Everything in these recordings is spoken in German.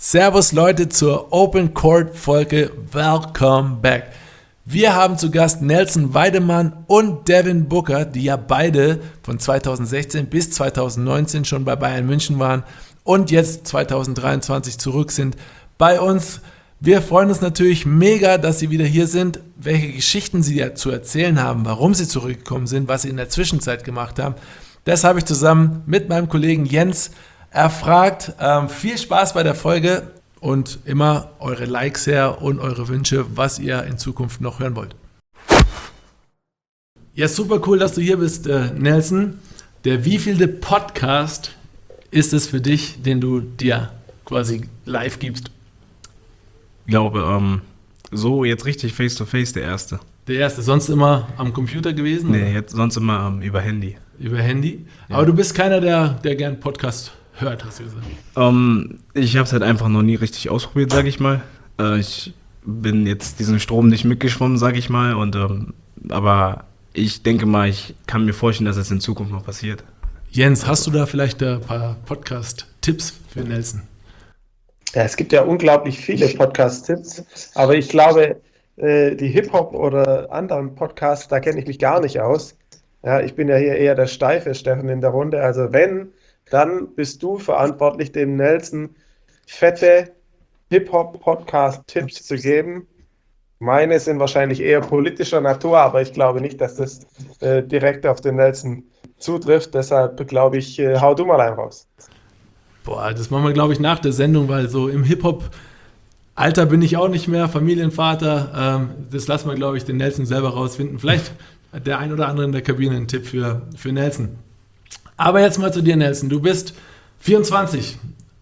Servus Leute zur Open Court Folge. Welcome back. Wir haben zu Gast Nelson Weidemann und Devin Booker, die ja beide von 2016 bis 2019 schon bei Bayern München waren und jetzt 2023 zurück sind bei uns. Wir freuen uns natürlich mega, dass sie wieder hier sind, welche Geschichten sie ja zu erzählen haben, warum sie zurückgekommen sind, was sie in der Zwischenzeit gemacht haben. Das habe ich zusammen mit meinem Kollegen Jens erfragt. Viel Spaß bei der Folge und immer eure Likes her und eure Wünsche, was ihr in Zukunft noch hören wollt. Ja, super cool, dass du hier bist, Nelson. Der wievielte Podcast ist es für dich, den du dir quasi live gibst? Ich glaube, so jetzt richtig face-to-face der erste. Der erste, sonst immer am Computer gewesen? Nee, jetzt sonst immer über Handy. Über Handy? Ja. Aber du bist keiner, der gern Podcast hört, hast du gesagt. Ich habe es halt einfach noch nie richtig ausprobiert, sage ich mal. Ich bin jetzt diesen Strom nicht mitgeschwommen, sage ich mal. Aber ich denke mal, ich kann mir vorstellen, dass es in Zukunft noch passiert. Jens, hast du da vielleicht ein paar Podcast-Tipps für Nelson? Ja, es gibt ja unglaublich viele Podcast-Tipps, aber ich glaube, die Hip-Hop oder anderen Podcasts, da kenne ich mich gar nicht aus. Ja, ich bin ja hier eher der steife Steffen in der Runde. Also wenn, dann bist du verantwortlich, dem Nelson fette Hip-Hop-Podcast-Tipps zu geben. Meine sind wahrscheinlich eher politischer Natur, aber ich glaube nicht, dass das direkt auf den Nelson zutrifft. Deshalb glaube ich, hau du mal einen raus. Boah, das machen wir, glaube ich, nach der Sendung, weil so im Hip-Hop-Alter bin ich auch nicht mehr, Familienvater. Das lassen wir, glaube ich, den Nelson selber rausfinden. Vielleicht hat der ein oder andere in der Kabine einen Tipp für Nelson. Aber jetzt mal zu dir, Nelson. Du bist 24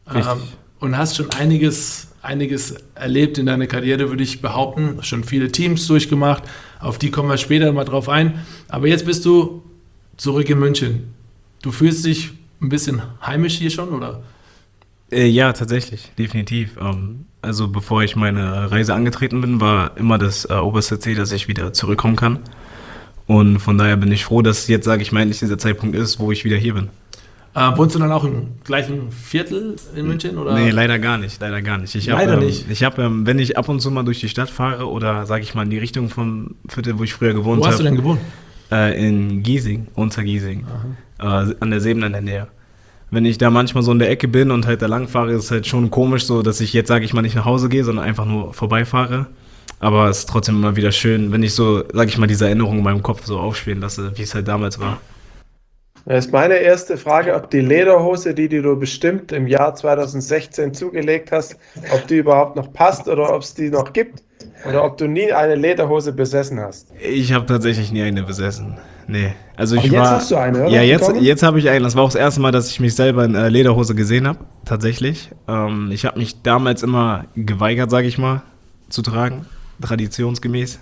und hast schon einiges erlebt in deiner Karriere, würde ich behaupten. Schon viele Teams durchgemacht. Auf die kommen wir später mal drauf ein. Aber jetzt bist du zurück in München. Du fühlst dich ein bisschen heimisch hier schon, oder? Ja, tatsächlich, definitiv. Also bevor ich meine Reise angetreten bin, war immer das oberste Ziel, dass ich wieder zurückkommen kann. Und von daher bin ich froh, dass jetzt, sage ich mal, endlich dieser Zeitpunkt ist, wo ich wieder hier bin. Wohnst du dann auch im gleichen Viertel in München? Oder? Nee, leider gar nicht. Ich habe, wenn ich ab und zu mal durch die Stadt fahre oder, sage ich mal, in die Richtung vom Viertel, wo ich früher gewohnt habe. Wo hast du denn gewohnt? In Giesing, Untergiesing, an der Seebene in der Nähe. Wenn ich da manchmal so in der Ecke bin und halt da lang fahre, ist es halt schon komisch so, dass ich jetzt, sage ich mal, nicht nach Hause gehe, sondern einfach nur vorbeifahre. Aber es ist trotzdem immer wieder schön, wenn ich so, sage ich mal, diese Erinnerungen in meinem Kopf so aufspielen lasse, wie es halt damals war. Das ist meine erste Frage, ob die Lederhose, die du bestimmt im Jahr 2016 zugelegt hast, ob die überhaupt noch passt oder ob es die noch gibt oder ob du nie eine Lederhose besessen hast. Ich habe tatsächlich nie eine besessen. Nee. Also jetzt hast du eine, oder? Ja, jetzt habe ich eine. Das war auch das erste Mal, dass ich mich selber in Lederhose gesehen habe, tatsächlich. Ich habe mich damals immer geweigert, sage ich mal, zu tragen, traditionsgemäß.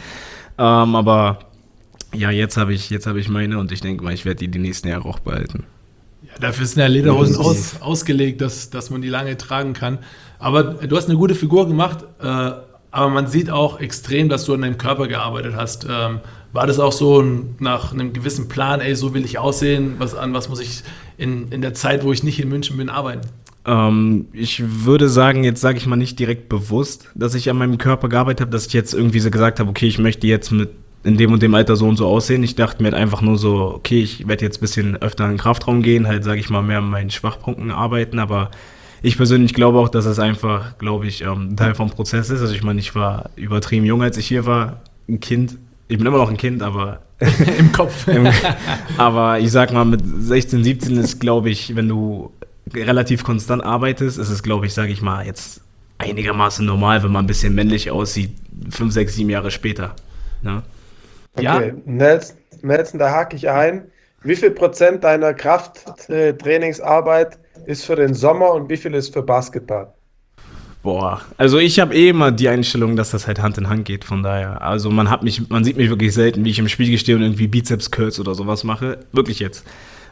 Aber ja, jetzt habe ich meine und ich denke mal, ich werde die nächsten Jahre auch behalten. Ja, dafür sind ja Lederhosen ausgelegt, dass man die lange tragen kann. Aber du hast eine gute Figur gemacht, aber man sieht auch extrem, dass du an deinem Körper gearbeitet hast. War das auch so nach einem gewissen Plan, so will ich aussehen, was muss ich in der Zeit, wo ich nicht in München bin, arbeiten? Ich würde sagen, jetzt sage ich mal nicht direkt bewusst, dass ich an meinem Körper gearbeitet habe, dass ich jetzt irgendwie so gesagt habe, okay, ich möchte jetzt in dem und dem Alter so und so aussehen. Ich dachte mir halt einfach nur so, okay, ich werde jetzt ein bisschen öfter in den Kraftraum gehen, halt, sage ich mal, mehr an meinen Schwachpunkten arbeiten, aber ich persönlich glaube auch, dass es einfach, glaube ich, ein Teil vom Prozess ist. Also ich meine, ich war übertrieben jung, als ich hier war, ein Kind. Ich bin immer noch ein Kind, aber im Kopf. Aber ich sag mal, mit 16, 17 ist, glaube ich, wenn du relativ konstant arbeitest, ist es, glaube ich, sage ich mal, jetzt einigermaßen normal, wenn man ein bisschen männlich aussieht, 5, 6, 7 Jahre später. Ne? Okay, ja. Nelson, da hake ich ein. Wie viel Prozent deiner Krafttrainingsarbeit ist für den Sommer und wie viel ist für Basketball? Boah, also ich habe immer die Einstellung, dass das halt Hand in Hand geht, von daher. Also man sieht mich wirklich selten, wie ich im Spiegel stehe und irgendwie Bizeps-Curls oder sowas mache. Wirklich jetzt.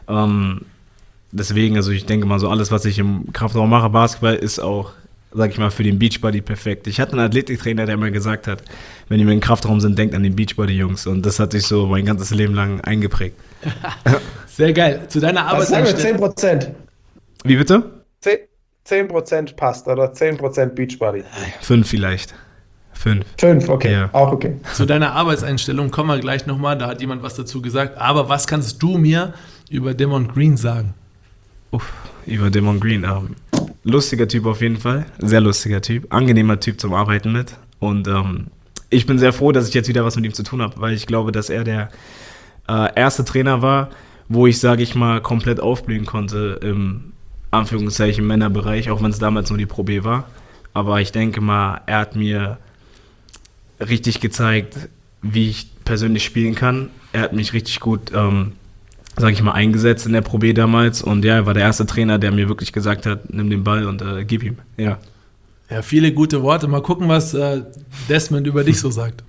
Deswegen, also ich denke mal so, alles, was ich im Kraftraum mache, Basketball, ist auch, sag ich mal, für den Beachbody perfekt. Ich hatte einen Athletiktrainer, der mir gesagt hat, wenn ihr im Kraftraum sind, denkt an den Beachbody-Jungs. Und das hat sich so mein ganzes Leben lang eingeprägt. Sehr geil. Zu deiner Arbeitseinstellung. Was sagen wir, 10%? Wie bitte? 10% passt oder 10% Beachbody? 5 vielleicht. 5. 5, okay, Ja. auch okay. Zu deiner Arbeitseinstellung kommen wir gleich nochmal, da hat jemand was dazu gesagt. Aber was kannst du mir über Damon Green sagen? Über Damon Green. Lustiger Typ auf jeden Fall. Sehr lustiger Typ. Angenehmer Typ zum Arbeiten mit. Und ich bin sehr froh, dass ich jetzt wieder was mit ihm zu tun habe, weil ich glaube, dass er der erste Trainer war, wo ich, sage ich mal, komplett aufblühen konnte im Anführungszeichen Männerbereich, auch wenn es damals nur die Pro B war. Aber ich denke mal, er hat mir richtig gezeigt, wie ich persönlich spielen kann. Er hat mich richtig gut, sage ich mal, eingesetzt in der Pro B damals. Und ja, er war der erste Trainer, der mir wirklich gesagt hat, nimm den Ball und gib ihm. Ja. Ja, viele gute Worte. Mal gucken, was Desmond über dich so sagt.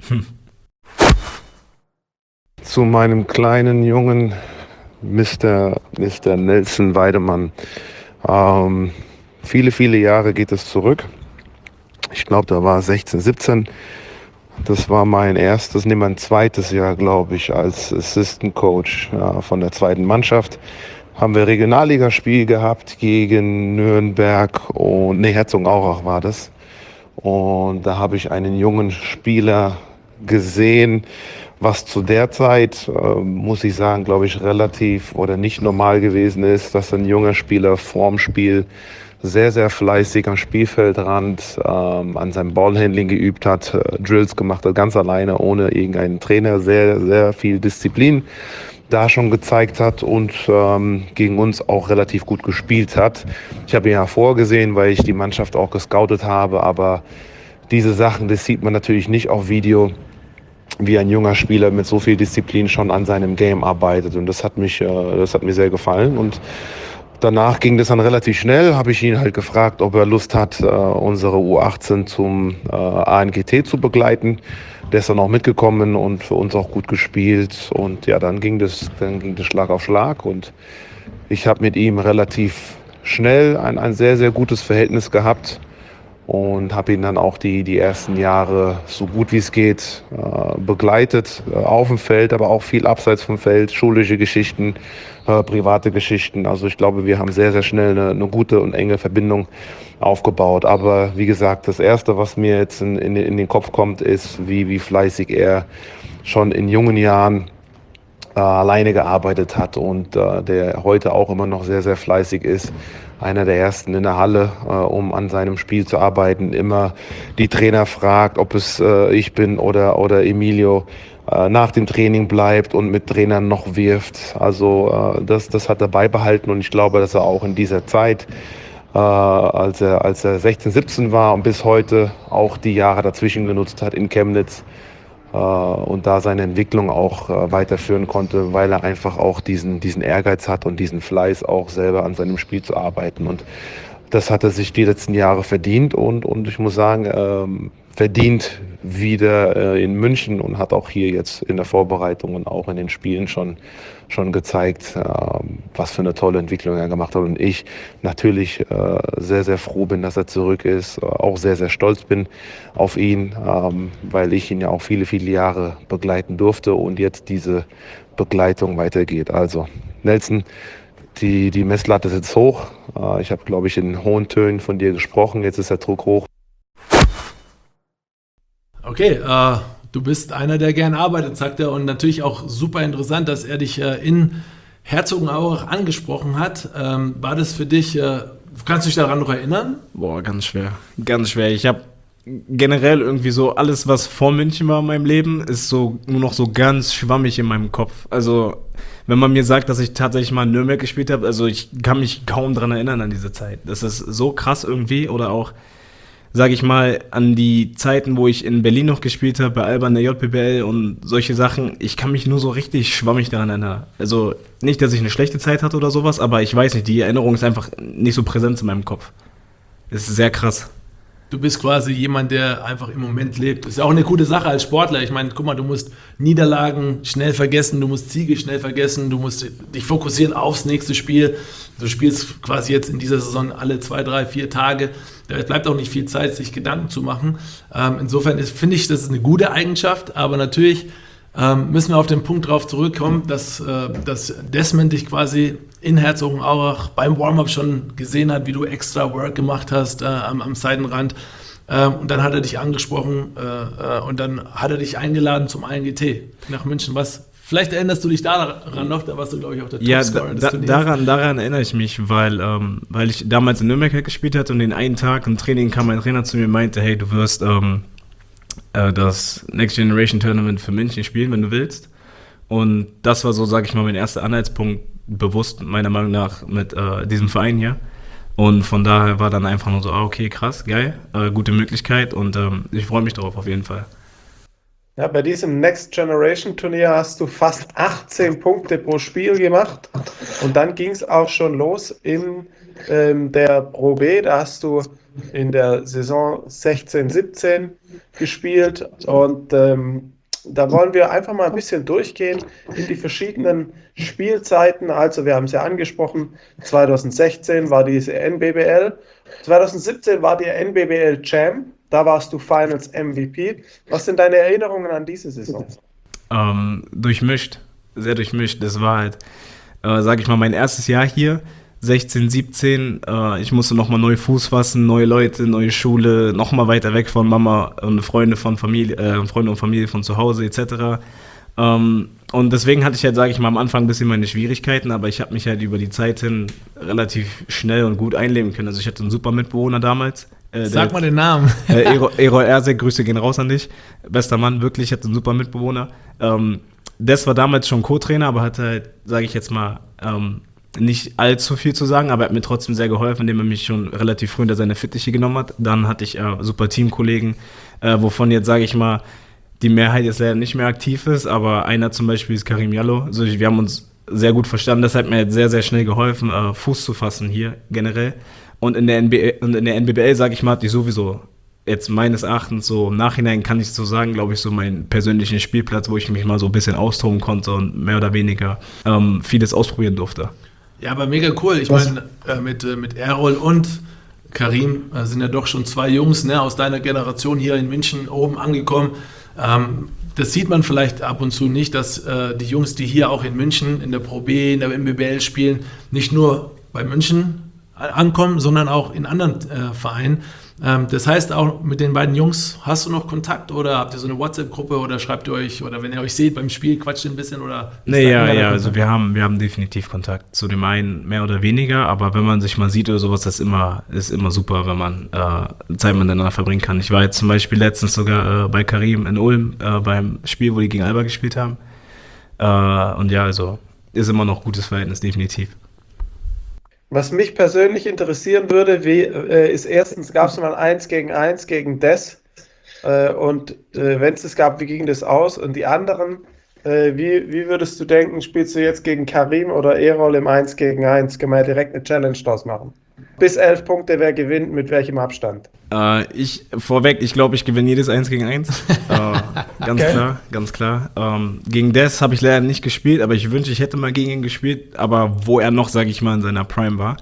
Zu meinem kleinen Jungen, Mr. Nelson Weidemann. Viele Jahre geht es zurück. Ich glaube, da war 16, 17. Das war mein zweites Jahr, glaube ich, als Assistant Coach von der zweiten Mannschaft. Haben wir Regionalligaspiel gehabt gegen Nürnberg und Herzogenaurach war das. Und da habe ich einen jungen Spieler gesehen, was zu der Zeit, muss ich sagen, glaube ich, relativ oder nicht normal gewesen ist, dass ein junger Spieler vorm Spiel sehr, sehr fleißig am Spielfeldrand an seinem Ballhandling geübt hat, Drills gemacht hat, ganz alleine, ohne irgendeinen Trainer, sehr, sehr viel Disziplin da schon gezeigt hat und gegen uns auch relativ gut gespielt hat. Ich habe ihn ja vorgesehen, weil ich die Mannschaft auch gescoutet habe, aber diese Sachen, das sieht man natürlich nicht auf Video, wie ein junger Spieler mit so viel Disziplin schon an seinem Game arbeitet, und das hat mir sehr gefallen. Und danach ging das dann relativ schnell, habe ich ihn halt gefragt, ob er Lust hat, unsere U18 zum ANGT zu begleiten. Der ist dann auch mitgekommen und für uns auch gut gespielt. Und ja, dann ging das Schlag auf Schlag. Und ich habe mit ihm relativ schnell ein sehr, sehr gutes Verhältnis gehabt. Und habe ihn dann auch die ersten Jahre so gut wie es geht begleitet, auf dem Feld, aber auch viel abseits vom Feld, schulische Geschichten, private Geschichten. Also ich glaube, wir haben sehr, sehr schnell eine gute und enge Verbindung aufgebaut. Aber wie gesagt, das Erste, was mir jetzt in den Kopf kommt, ist, wie fleißig er schon in jungen Jahren alleine gearbeitet hat und der heute auch immer noch sehr, sehr fleißig ist. Einer der ersten in der Halle, um an seinem Spiel zu arbeiten. Immer die Trainer fragt, ob es ich bin oder Emilio, nach dem Training bleibt und mit Trainern noch wirft. Also das hat er beibehalten, und ich glaube, dass er auch in dieser Zeit, als er 16, 17 war und bis heute auch die Jahre dazwischen genutzt hat in Chemnitz, und da seine Entwicklung auch weiterführen konnte, weil er einfach auch diesen Ehrgeiz hat und diesen Fleiß, auch selber an seinem Spiel zu arbeiten. Und das hat er sich die letzten Jahre verdient, und ich muss sagen, verdient wieder in München, und hat auch hier jetzt in der Vorbereitung und auch in den Spielen schon gezeigt, was für eine tolle Entwicklung er gemacht hat. Und ich natürlich sehr, sehr froh bin, dass er zurück ist, auch sehr, sehr stolz bin auf ihn, weil ich ihn ja auch viele, viele Jahre begleiten durfte und jetzt diese Begleitung weitergeht. Also Nelson, die Messlatte ist jetzt hoch. Ich habe, glaube ich, in hohen Tönen von dir gesprochen. Jetzt ist der Druck hoch. Okay, du bist einer, der gern arbeitet, sagt er. Und natürlich auch super interessant, dass er dich in Herzogenaurach angesprochen hat. War das für dich, kannst du dich daran noch erinnern? Boah, ganz schwer. Ganz schwer. Ich habe generell irgendwie so alles, was vor München war in meinem Leben, ist so nur noch so ganz schwammig in meinem Kopf. Also, wenn man mir sagt, dass ich tatsächlich mal in Nürnberg gespielt habe, also ich kann mich kaum dran erinnern an diese Zeit. Das ist so krass irgendwie. Oder auch, sage ich mal, an die Zeiten, wo ich in Berlin noch gespielt habe, bei Alba in der JBL und solche Sachen. Ich kann mich nur so richtig schwammig daran erinnern. Also nicht, dass ich eine schlechte Zeit hatte oder sowas, aber ich weiß nicht, die Erinnerung ist einfach nicht so präsent in meinem Kopf. Es ist sehr krass. Du bist quasi jemand, der einfach im Moment lebt. Das ist ja auch eine gute Sache als Sportler. Ich meine, guck mal, du musst Niederlagen schnell vergessen, du musst Siege schnell vergessen, du musst dich fokussieren aufs nächste Spiel. Du spielst quasi jetzt in dieser Saison alle 2, 3, 4 Tage. Da bleibt auch nicht viel Zeit, sich Gedanken zu machen. Insofern finde ich, das ist eine gute Eigenschaft, aber natürlich müssen wir auf den Punkt drauf zurückkommen, dass Desmond dich quasi in Herzogenaurach beim Warm-Up schon gesehen hat, wie du extra Work gemacht hast am Seitenrand. Und dann hat er dich angesprochen und dann hat er dich eingeladen zum INGT nach München. Vielleicht erinnerst du dich daran noch, da warst du, glaube ich, auch der Topscorer des Turniers. Daran erinnere ich mich, weil ich damals in Nürnberg halt gespielt hatte und den einen Tag im Training kam mein Trainer zu mir und meinte, hey, du wirst das Next Generation Tournament für München spielen, wenn du willst. Und das war so, sage ich mal, mein erster Anhaltspunkt, bewusst meiner Meinung nach mit diesem Verein hier. Und von daher war dann einfach nur so, okay, krass, geil, gute Möglichkeit und ich freue mich darauf auf jeden Fall. Ja, bei diesem Next Generation Turnier hast du fast 18 Punkte pro Spiel gemacht und dann ging es auch schon los in der Pro B. Da hast du in der Saison 16/17 gespielt und da wollen wir einfach mal ein bisschen durchgehen in die verschiedenen Spielzeiten. Also wir haben es ja angesprochen, 2016 war diese NBBL, 2017 war die NBBL Champ, da warst du Finals MVP. Was sind deine Erinnerungen an diese Saison? Durchmischt, sehr durchmischt. Das war halt, sage ich mal, mein erstes Jahr hier, 16, 17. Ich musste nochmal neu Fuß fassen, neue Leute, neue Schule, nochmal weiter weg von Mama und Freunde und Familie von zu Hause etc. Und deswegen hatte ich halt, sage ich mal, am Anfang ein bisschen meine Schwierigkeiten, aber ich habe mich halt über die Zeit hin relativ schnell und gut einleben können. Also ich hatte einen super Mitbewohner damals. Sag mal den Namen. Erol Ersek, Grüße gehen raus an dich. Bester Mann, wirklich, hatte einen super Mitbewohner. Das war damals schon Co-Trainer, aber hatte halt, sage ich jetzt mal, nicht allzu viel zu sagen, aber er hat mir trotzdem sehr geholfen, indem er mich schon relativ früh unter seine Fittiche genommen hat. Dann hatte ich super Teamkollegen, wovon jetzt, sage ich mal, die Mehrheit jetzt leider nicht mehr aktiv ist, aber einer zum Beispiel ist Karim Jallo. Also wir haben uns sehr gut verstanden, das hat mir jetzt sehr, sehr schnell geholfen, Fuß zu fassen hier generell. Und in der NBBL, sage ich mal, hatte ich sowieso jetzt meines Erachtens so im Nachhinein kann ich so sagen, glaube ich, so meinen persönlichen Spielplatz, wo ich mich mal so ein bisschen austoben konnte und mehr oder weniger vieles ausprobieren durfte. Ja, aber mega cool. Ich meine, mit Errol und Karim sind ja doch schon zwei Jungs, ne, aus deiner Generation hier in München oben angekommen. Das sieht man vielleicht ab und zu nicht, dass die Jungs, die hier auch in München in der Pro B, in der MBBL spielen, nicht nur bei München ankommen, sondern auch in anderen Vereinen. Das heißt, auch mit den beiden Jungs, hast du noch Kontakt oder habt ihr so eine WhatsApp-Gruppe oder schreibt ihr euch, oder wenn ihr euch seht beim Spiel, quatscht ihr ein bisschen oder? Also wir haben definitiv Kontakt. Zu dem einen mehr oder weniger, aber wenn man sich mal sieht oder sowas, das ist immer super, wenn man Zeit miteinander verbringen kann. Ich war jetzt zum Beispiel letztens sogar bei Karim in Ulm beim Spiel, wo die gegen Alba gespielt haben. Und ja, also ist immer noch gutes Verhältnis, definitiv. Was mich persönlich interessieren würde, ist erstens, gab es mal 1-gegen-1 gegen Des und wenn es das gab, wie ging das aus? Und die anderen, wie würdest du denken, spielst du jetzt gegen Karim oder Erol im 1-gegen-1? Können wir ja direkt eine Challenge draus machen. Bis 11 Punkte, wer gewinnt, mit welchem Abstand? Ich glaube, ich gewinne jedes 1-gegen-1. Ganz klar. Gegen Des habe ich leider nicht gespielt, aber ich wünsche, ich hätte mal gegen ihn gespielt, aber wo er noch, sage ich mal, in seiner Prime war.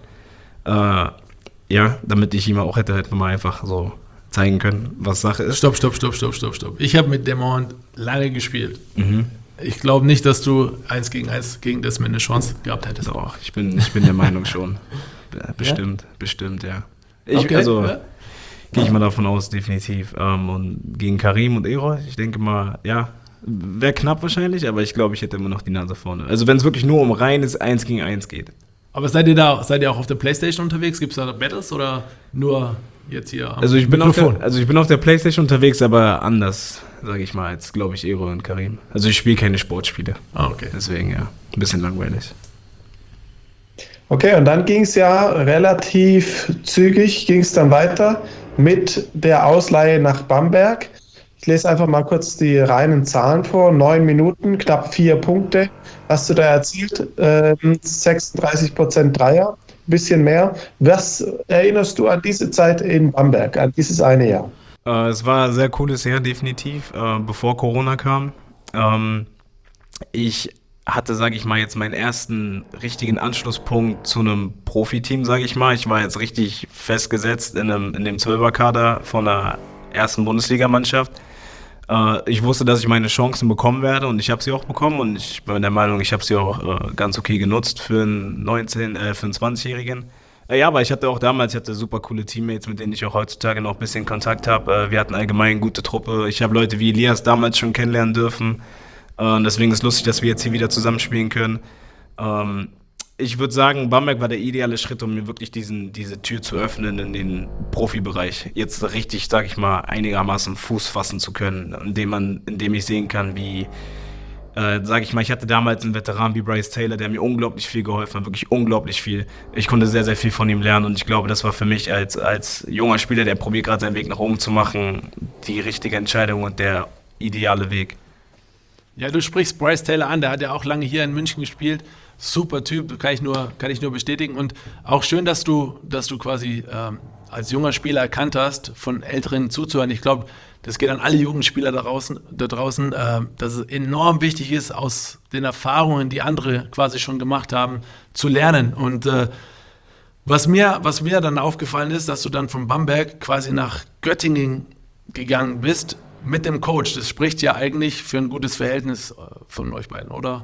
Damit ich ihm auch hätte mal einfach so zeigen können, was Sache ist. Stopp. Ich habe mit Demont lange gespielt. Mhm. Ich glaube nicht, dass du 1-gegen-1 gegen Desmond eine Chance gehabt hättest. Doch, ich bin der Meinung schon. Bestimmt, ja. Gehe ich mal davon aus, definitiv. Und gegen Karim und Erol, ich denke mal, ja, wäre knapp wahrscheinlich, aber ich glaube, ich hätte immer noch die Nase vorne. Also wenn es wirklich nur um reines 1-gegen-1 geht. Aber seid ihr auch auf der PlayStation unterwegs? Gibt es da Battles oder nur jetzt hier am Mikrofon? Ich bin auf der PlayStation unterwegs, aber anders, sage ich mal, als, glaube ich, Erol und Karim. Also ich spiele keine Sportspiele. Okay. Deswegen, ja, ein bisschen langweilig. Okay, und dann ging es ja relativ zügig, ging es dann weiter mit der Ausleihe nach Bamberg. Ich lese einfach mal kurz die reinen Zahlen vor. 9 Minuten, knapp 4 Punkte hast du da erzielt. 36% Dreier, ein bisschen mehr. Was erinnerst du an diese Zeit in Bamberg, an dieses eine Jahr? Es war ein sehr cooles Jahr, definitiv, bevor Corona kam. Ich hatte, sage ich mal, jetzt meinen ersten richtigen Anschlusspunkt zu einem Profiteam, sage ich mal. Ich war jetzt richtig festgesetzt in dem 12er-Kader von der ersten Bundesligamannschaft. Ich wusste, dass ich meine Chancen bekommen werde und ich habe sie auch bekommen und ich bin der Meinung, ich habe sie auch ganz okay genutzt für einen für einen 20-Jährigen. Ja, aber ich hatte super coole Teammates, mit denen ich auch heutzutage noch ein bisschen Kontakt habe. Wir hatten allgemein eine gute Truppe. Ich habe Leute wie Elias damals schon kennenlernen dürfen. Deswegen ist es lustig, dass wir jetzt hier wieder zusammenspielen können. Ich würde sagen, Bamberg war der ideale Schritt, um mir wirklich diese Tür zu öffnen in den Profibereich. Jetzt richtig, sag ich mal, einigermaßen Fuß fassen zu können, indem ich sehen kann, wie, sag ich mal, ich hatte damals einen Veteran wie Bryce Taylor, der mir unglaublich viel geholfen hat, wirklich unglaublich viel. Ich konnte sehr, sehr viel von ihm lernen und ich glaube, das war für mich als junger Spieler, der probiert gerade seinen Weg nach oben zu machen, die richtige Entscheidung und der ideale Weg. Ja, du sprichst Bryce Taylor an, der hat ja auch lange hier in München gespielt. Super Typ, kann ich nur bestätigen. Und auch schön, dass du quasi als junger Spieler erkannt hast, von Älteren zuzuhören. Ich glaube, das geht an alle Jugendspieler da draußen, dass es enorm wichtig ist, aus den Erfahrungen, die andere quasi schon gemacht haben, zu lernen. Und was mir dann aufgefallen ist, dass du dann von Bamberg quasi nach Göttingen gegangen bist mit dem Coach. Das spricht ja eigentlich für ein gutes Verhältnis von euch beiden, oder?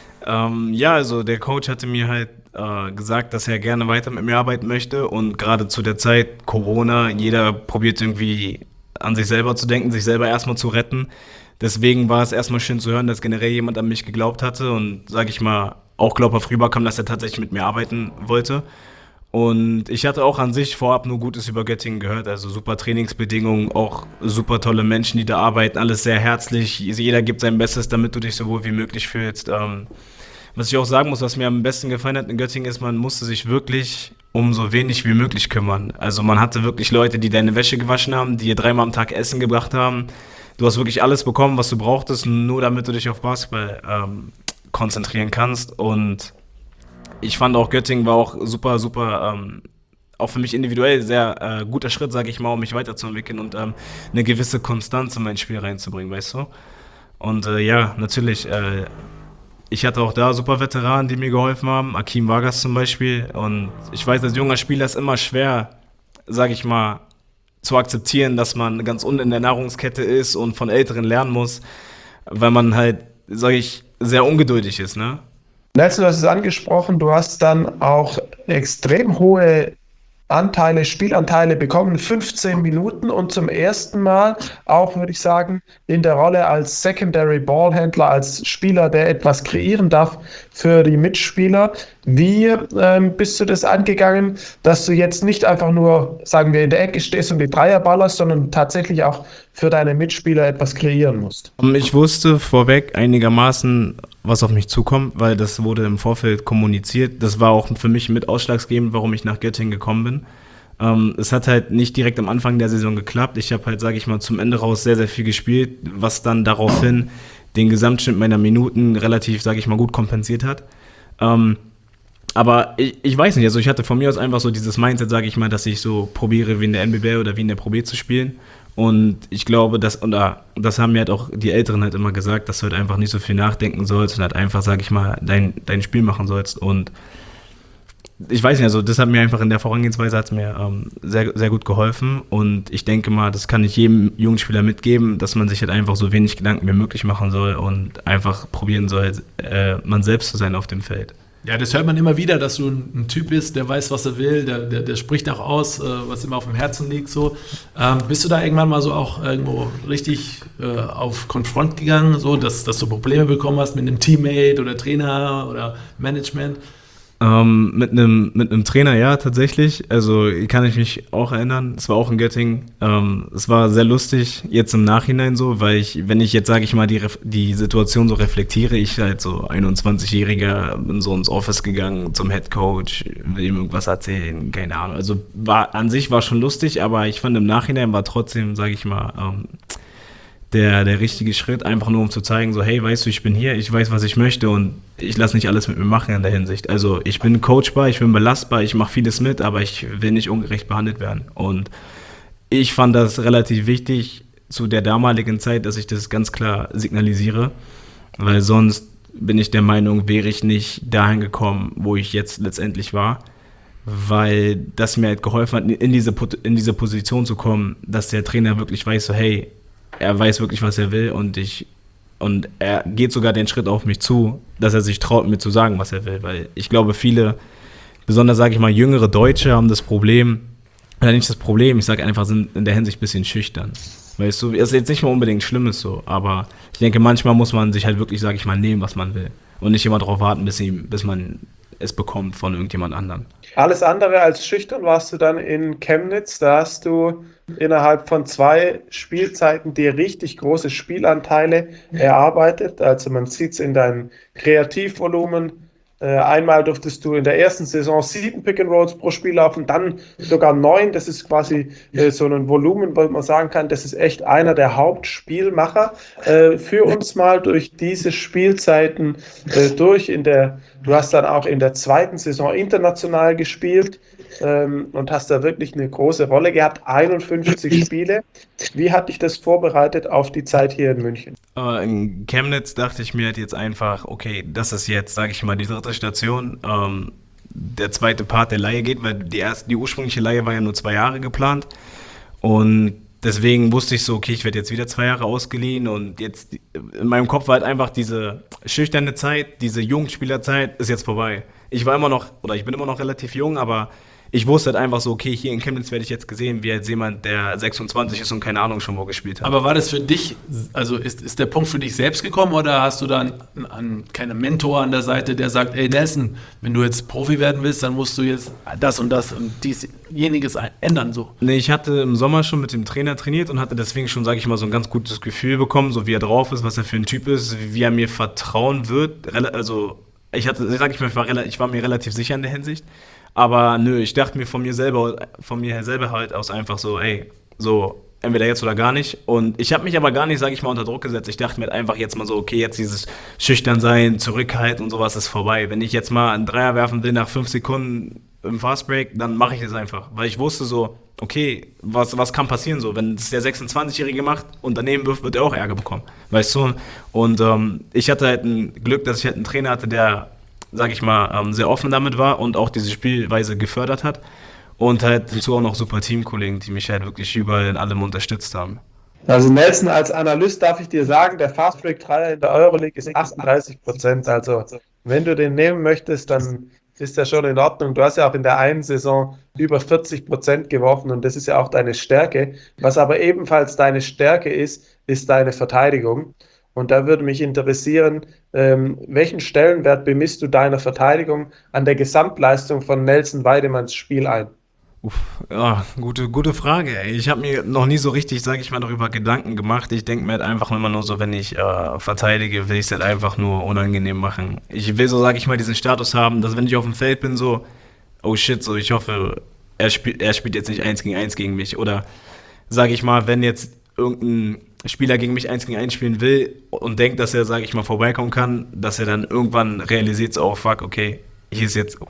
Ja, also der Coach hatte mir halt gesagt, dass er gerne weiter mit mir arbeiten möchte und gerade zu der Zeit Corona, jeder probiert irgendwie an sich selber zu denken, sich selber erstmal zu retten. Deswegen war es erstmal schön zu hören, dass generell jemand an mich geglaubt hatte und, sag ich mal, auch glaubhaft rüberkam, dass er tatsächlich mit mir arbeiten wollte. Und ich hatte auch an sich vorab nur Gutes über Göttingen gehört, also super Trainingsbedingungen, auch super tolle Menschen, die da arbeiten, alles sehr herzlich, jeder gibt sein Bestes, damit du dich so wohl wie möglich fühlst. Was ich auch sagen muss, was mir am besten gefallen hat in Göttingen ist, man musste sich wirklich um so wenig wie möglich kümmern. Also man hatte wirklich Leute, die deine Wäsche gewaschen haben, die dir 3-mal am Tag Essen gebracht haben. Du hast wirklich alles bekommen, was du brauchtest, nur damit du dich auf Basketball konzentrieren kannst. Und ich fand auch, Göttingen war auch super, auch für mich individuell sehr guter Schritt, sage ich mal, um mich weiterzuentwickeln und eine gewisse Konstanz in mein Spiel reinzubringen, weißt du? Und ja, natürlich, ich hatte auch da super Veteranen, die mir geholfen haben, Akim Vargas zum Beispiel. Und ich weiß, als junger Spieler ist immer schwer, sage ich mal, zu akzeptieren, dass man ganz unten in der Nahrungskette ist und von Älteren lernen muss, weil man halt, sage ich, sehr ungeduldig ist, ne? Nelson, du hast es angesprochen, du hast dann auch extrem hohe Spielanteile bekommen, 15 Minuten und zum ersten Mal auch, würde ich sagen, in der Rolle als Secondary Ballhändler, als Spieler, der etwas kreieren darf für die Mitspieler. Wie bist du das angegangen, dass du jetzt nicht einfach nur, sagen wir, in der Ecke stehst und die Dreier ballerst, sondern tatsächlich auch für deine Mitspieler etwas kreieren musst? Ich wusste vorweg einigermaßen, was auf mich zukommt, weil das wurde im Vorfeld kommuniziert. Das war auch für mich mit ausschlaggebend, warum ich nach Göttingen gekommen bin. Es hat halt nicht direkt am Anfang der Saison geklappt. Ich habe halt, sage ich mal, zum Ende raus sehr, sehr viel gespielt, was dann daraufhin den Gesamtschnitt meiner Minuten relativ, sage ich mal, gut kompensiert hat. Aber ich weiß nicht, also ich hatte von mir aus einfach so dieses Mindset, sage ich mal, dass ich so probiere, wie in der NBL oder wie in der Pro B zu spielen. Und ich glaube, das haben mir halt auch die Älteren halt immer gesagt, dass du halt einfach nicht so viel nachdenken sollst und halt einfach, sag ich mal, dein Spiel machen sollst. Und ich weiß nicht, also das hat mir einfach in der Vorangehensweise hat's mir sehr, sehr gut geholfen. Und ich denke mal, das kann ich jedem Jugendspieler mitgeben, dass man sich halt einfach so wenig Gedanken wie möglich machen soll und einfach probieren soll, man selbst zu sein auf dem Feld. Ja, das hört man immer wieder, dass du ein Typ bist, der weiß, was er will, der spricht auch aus, was ihm auf dem Herzen liegt. So. Bist du da irgendwann mal so auch irgendwo richtig auf Konfront gegangen, so, dass du Probleme bekommen hast mit einem Teammate oder Trainer oder Management? Mit einem Trainer, ja, tatsächlich. Also kann ich mich auch erinnern. Es war auch in Göttingen. Es war sehr lustig, jetzt im Nachhinein so, weil wenn ich jetzt, sage ich mal, die Situation so reflektiere, ich halt so 21-Jähriger bin so ins Office gegangen zum Headcoach, will ihm irgendwas erzählen, keine Ahnung. Also an sich war schon lustig, aber ich fand im Nachhinein war trotzdem, sage ich mal, der richtige Schritt, einfach nur um zu zeigen, so hey, weißt du, ich bin hier, ich weiß, was ich möchte und ich lasse nicht alles mit mir machen in der Hinsicht. Also ich bin coachbar, ich bin belastbar, ich mache vieles mit, aber ich will nicht ungerecht behandelt werden. Und ich fand das relativ wichtig zu der damaligen Zeit, dass ich das ganz klar signalisiere, weil sonst bin ich der Meinung, wäre ich nicht dahin gekommen, wo ich jetzt letztendlich war, weil das mir halt geholfen hat, in diese Position zu kommen, dass der Trainer wirklich weiß, so hey, er weiß wirklich, was er will und er geht sogar den Schritt auf mich zu, dass er sich traut, mir zu sagen, was er will, weil ich glaube, viele, besonders, sage ich mal, jüngere Deutsche haben das Problem, oder nicht das Problem, ich sage einfach, sind in der Hinsicht ein bisschen schüchtern. Weißt du, ist jetzt nicht mal unbedingt Schlimmes so, aber ich denke, manchmal muss man sich halt wirklich, sage ich mal, nehmen, was man will und nicht immer darauf warten, bis man es bekommt von irgendjemand anderem. Alles andere als schüchtern warst du dann in Chemnitz. Da hast du innerhalb von 2 Spielzeiten dir richtig große Spielanteile erarbeitet. Also man sieht es in deinem Kreativvolumen. Einmal durftest du in der ersten Saison 7 Pick-and-Rolls pro Spiel laufen, dann sogar 9. Das ist quasi so ein Volumen, wo man sagen kann, das ist echt einer der Hauptspielmacher. Führ uns mal durch diese Spielzeiten durch. Du hast dann auch in der 2. Saison international gespielt und hast da wirklich eine große Rolle gehabt. 51 Spiele. Wie hat dich das vorbereitet auf die Zeit hier in München? In Chemnitz dachte ich mir halt jetzt einfach, okay, das ist jetzt, sage ich mal, die 3. Station. Der zweite Part der Leihe geht, weil die ursprüngliche Leihe war ja nur 2 Jahre geplant. Und deswegen wusste ich so, okay, ich werde jetzt wieder 2 Jahre ausgeliehen. Und jetzt in meinem Kopf war halt einfach diese schüchterne Zeit, diese Jugendspielerzeit ist jetzt vorbei. Ich bin immer noch relativ jung, aber ich wusste halt einfach so, okay, hier in Chemnitz werde ich jetzt gesehen, wie jetzt jemand, der 26 ist und keine Ahnung schon wo gespielt hat. Aber war das für dich, also ist der Punkt für dich selbst gekommen oder hast du da keinen Mentor an der Seite, der sagt, ey Nelson, wenn du jetzt Profi werden willst, dann musst du jetzt das und diesjeniges ändern so? Nee, ich hatte im Sommer schon mit dem Trainer trainiert und hatte deswegen schon, sage ich mal, so ein ganz gutes Gefühl bekommen, so wie er drauf ist, was er für ein Typ ist, wie er mir vertrauen wird. Also ich war mir relativ sicher in der Hinsicht. Aber nö, ich dachte mir von mir selber halt aus einfach so, ey, so entweder jetzt oder gar nicht. Und ich habe mich aber gar nicht, sage ich mal, unter Druck gesetzt. Ich dachte mir halt einfach jetzt mal so, okay, jetzt dieses Schüchternsein, Zurückhalten und sowas ist vorbei. Wenn ich jetzt mal einen Dreier werfen will nach 5 Sekunden im Fastbreak, dann mache ich es einfach. Weil ich wusste so, okay, was kann passieren so? Wenn es der 26-Jährige macht und daneben wirft, wird er auch Ärger bekommen. Weißt du? Und ich hatte halt ein Glück, dass ich halt einen Trainer hatte, der, sag ich mal, sehr offen damit war und auch diese Spielweise gefördert hat. Und halt dazu auch noch super Teamkollegen, die mich halt wirklich überall in allem unterstützt haben. Also Nelson, als Analyst darf ich dir sagen, der Fastbreak-Dreier in der Euroleague ist 38%. Also wenn du den nehmen möchtest, dann ist der schon in Ordnung. Du hast ja auch in der einen Saison über 40% geworfen und das ist ja auch deine Stärke. Was aber ebenfalls deine Stärke ist deine Verteidigung. Und da würde mich interessieren, welchen Stellenwert bemisst du deiner Verteidigung an der Gesamtleistung von Nelson Weidemanns Spiel ein? Ja, gute Frage, ey. Ich habe mir noch nie so richtig, sage ich mal, darüber Gedanken gemacht. Ich denke mir halt einfach immer nur so, wenn ich verteidige, will ich es halt einfach nur unangenehm machen. Ich will so, sage ich mal, diesen Status haben, dass wenn ich auf dem Feld bin, so, oh shit, so ich hoffe, er spielt jetzt nicht 1 gegen 1 gegen mich. Oder sage ich mal, wenn jetzt irgendein Spieler gegen mich 1 gegen 1 spielen will und denkt, dass er, sage ich mal, vorbeikommen kann, dass er dann irgendwann realisiert, so, oh fuck, okay, hier ist jetzt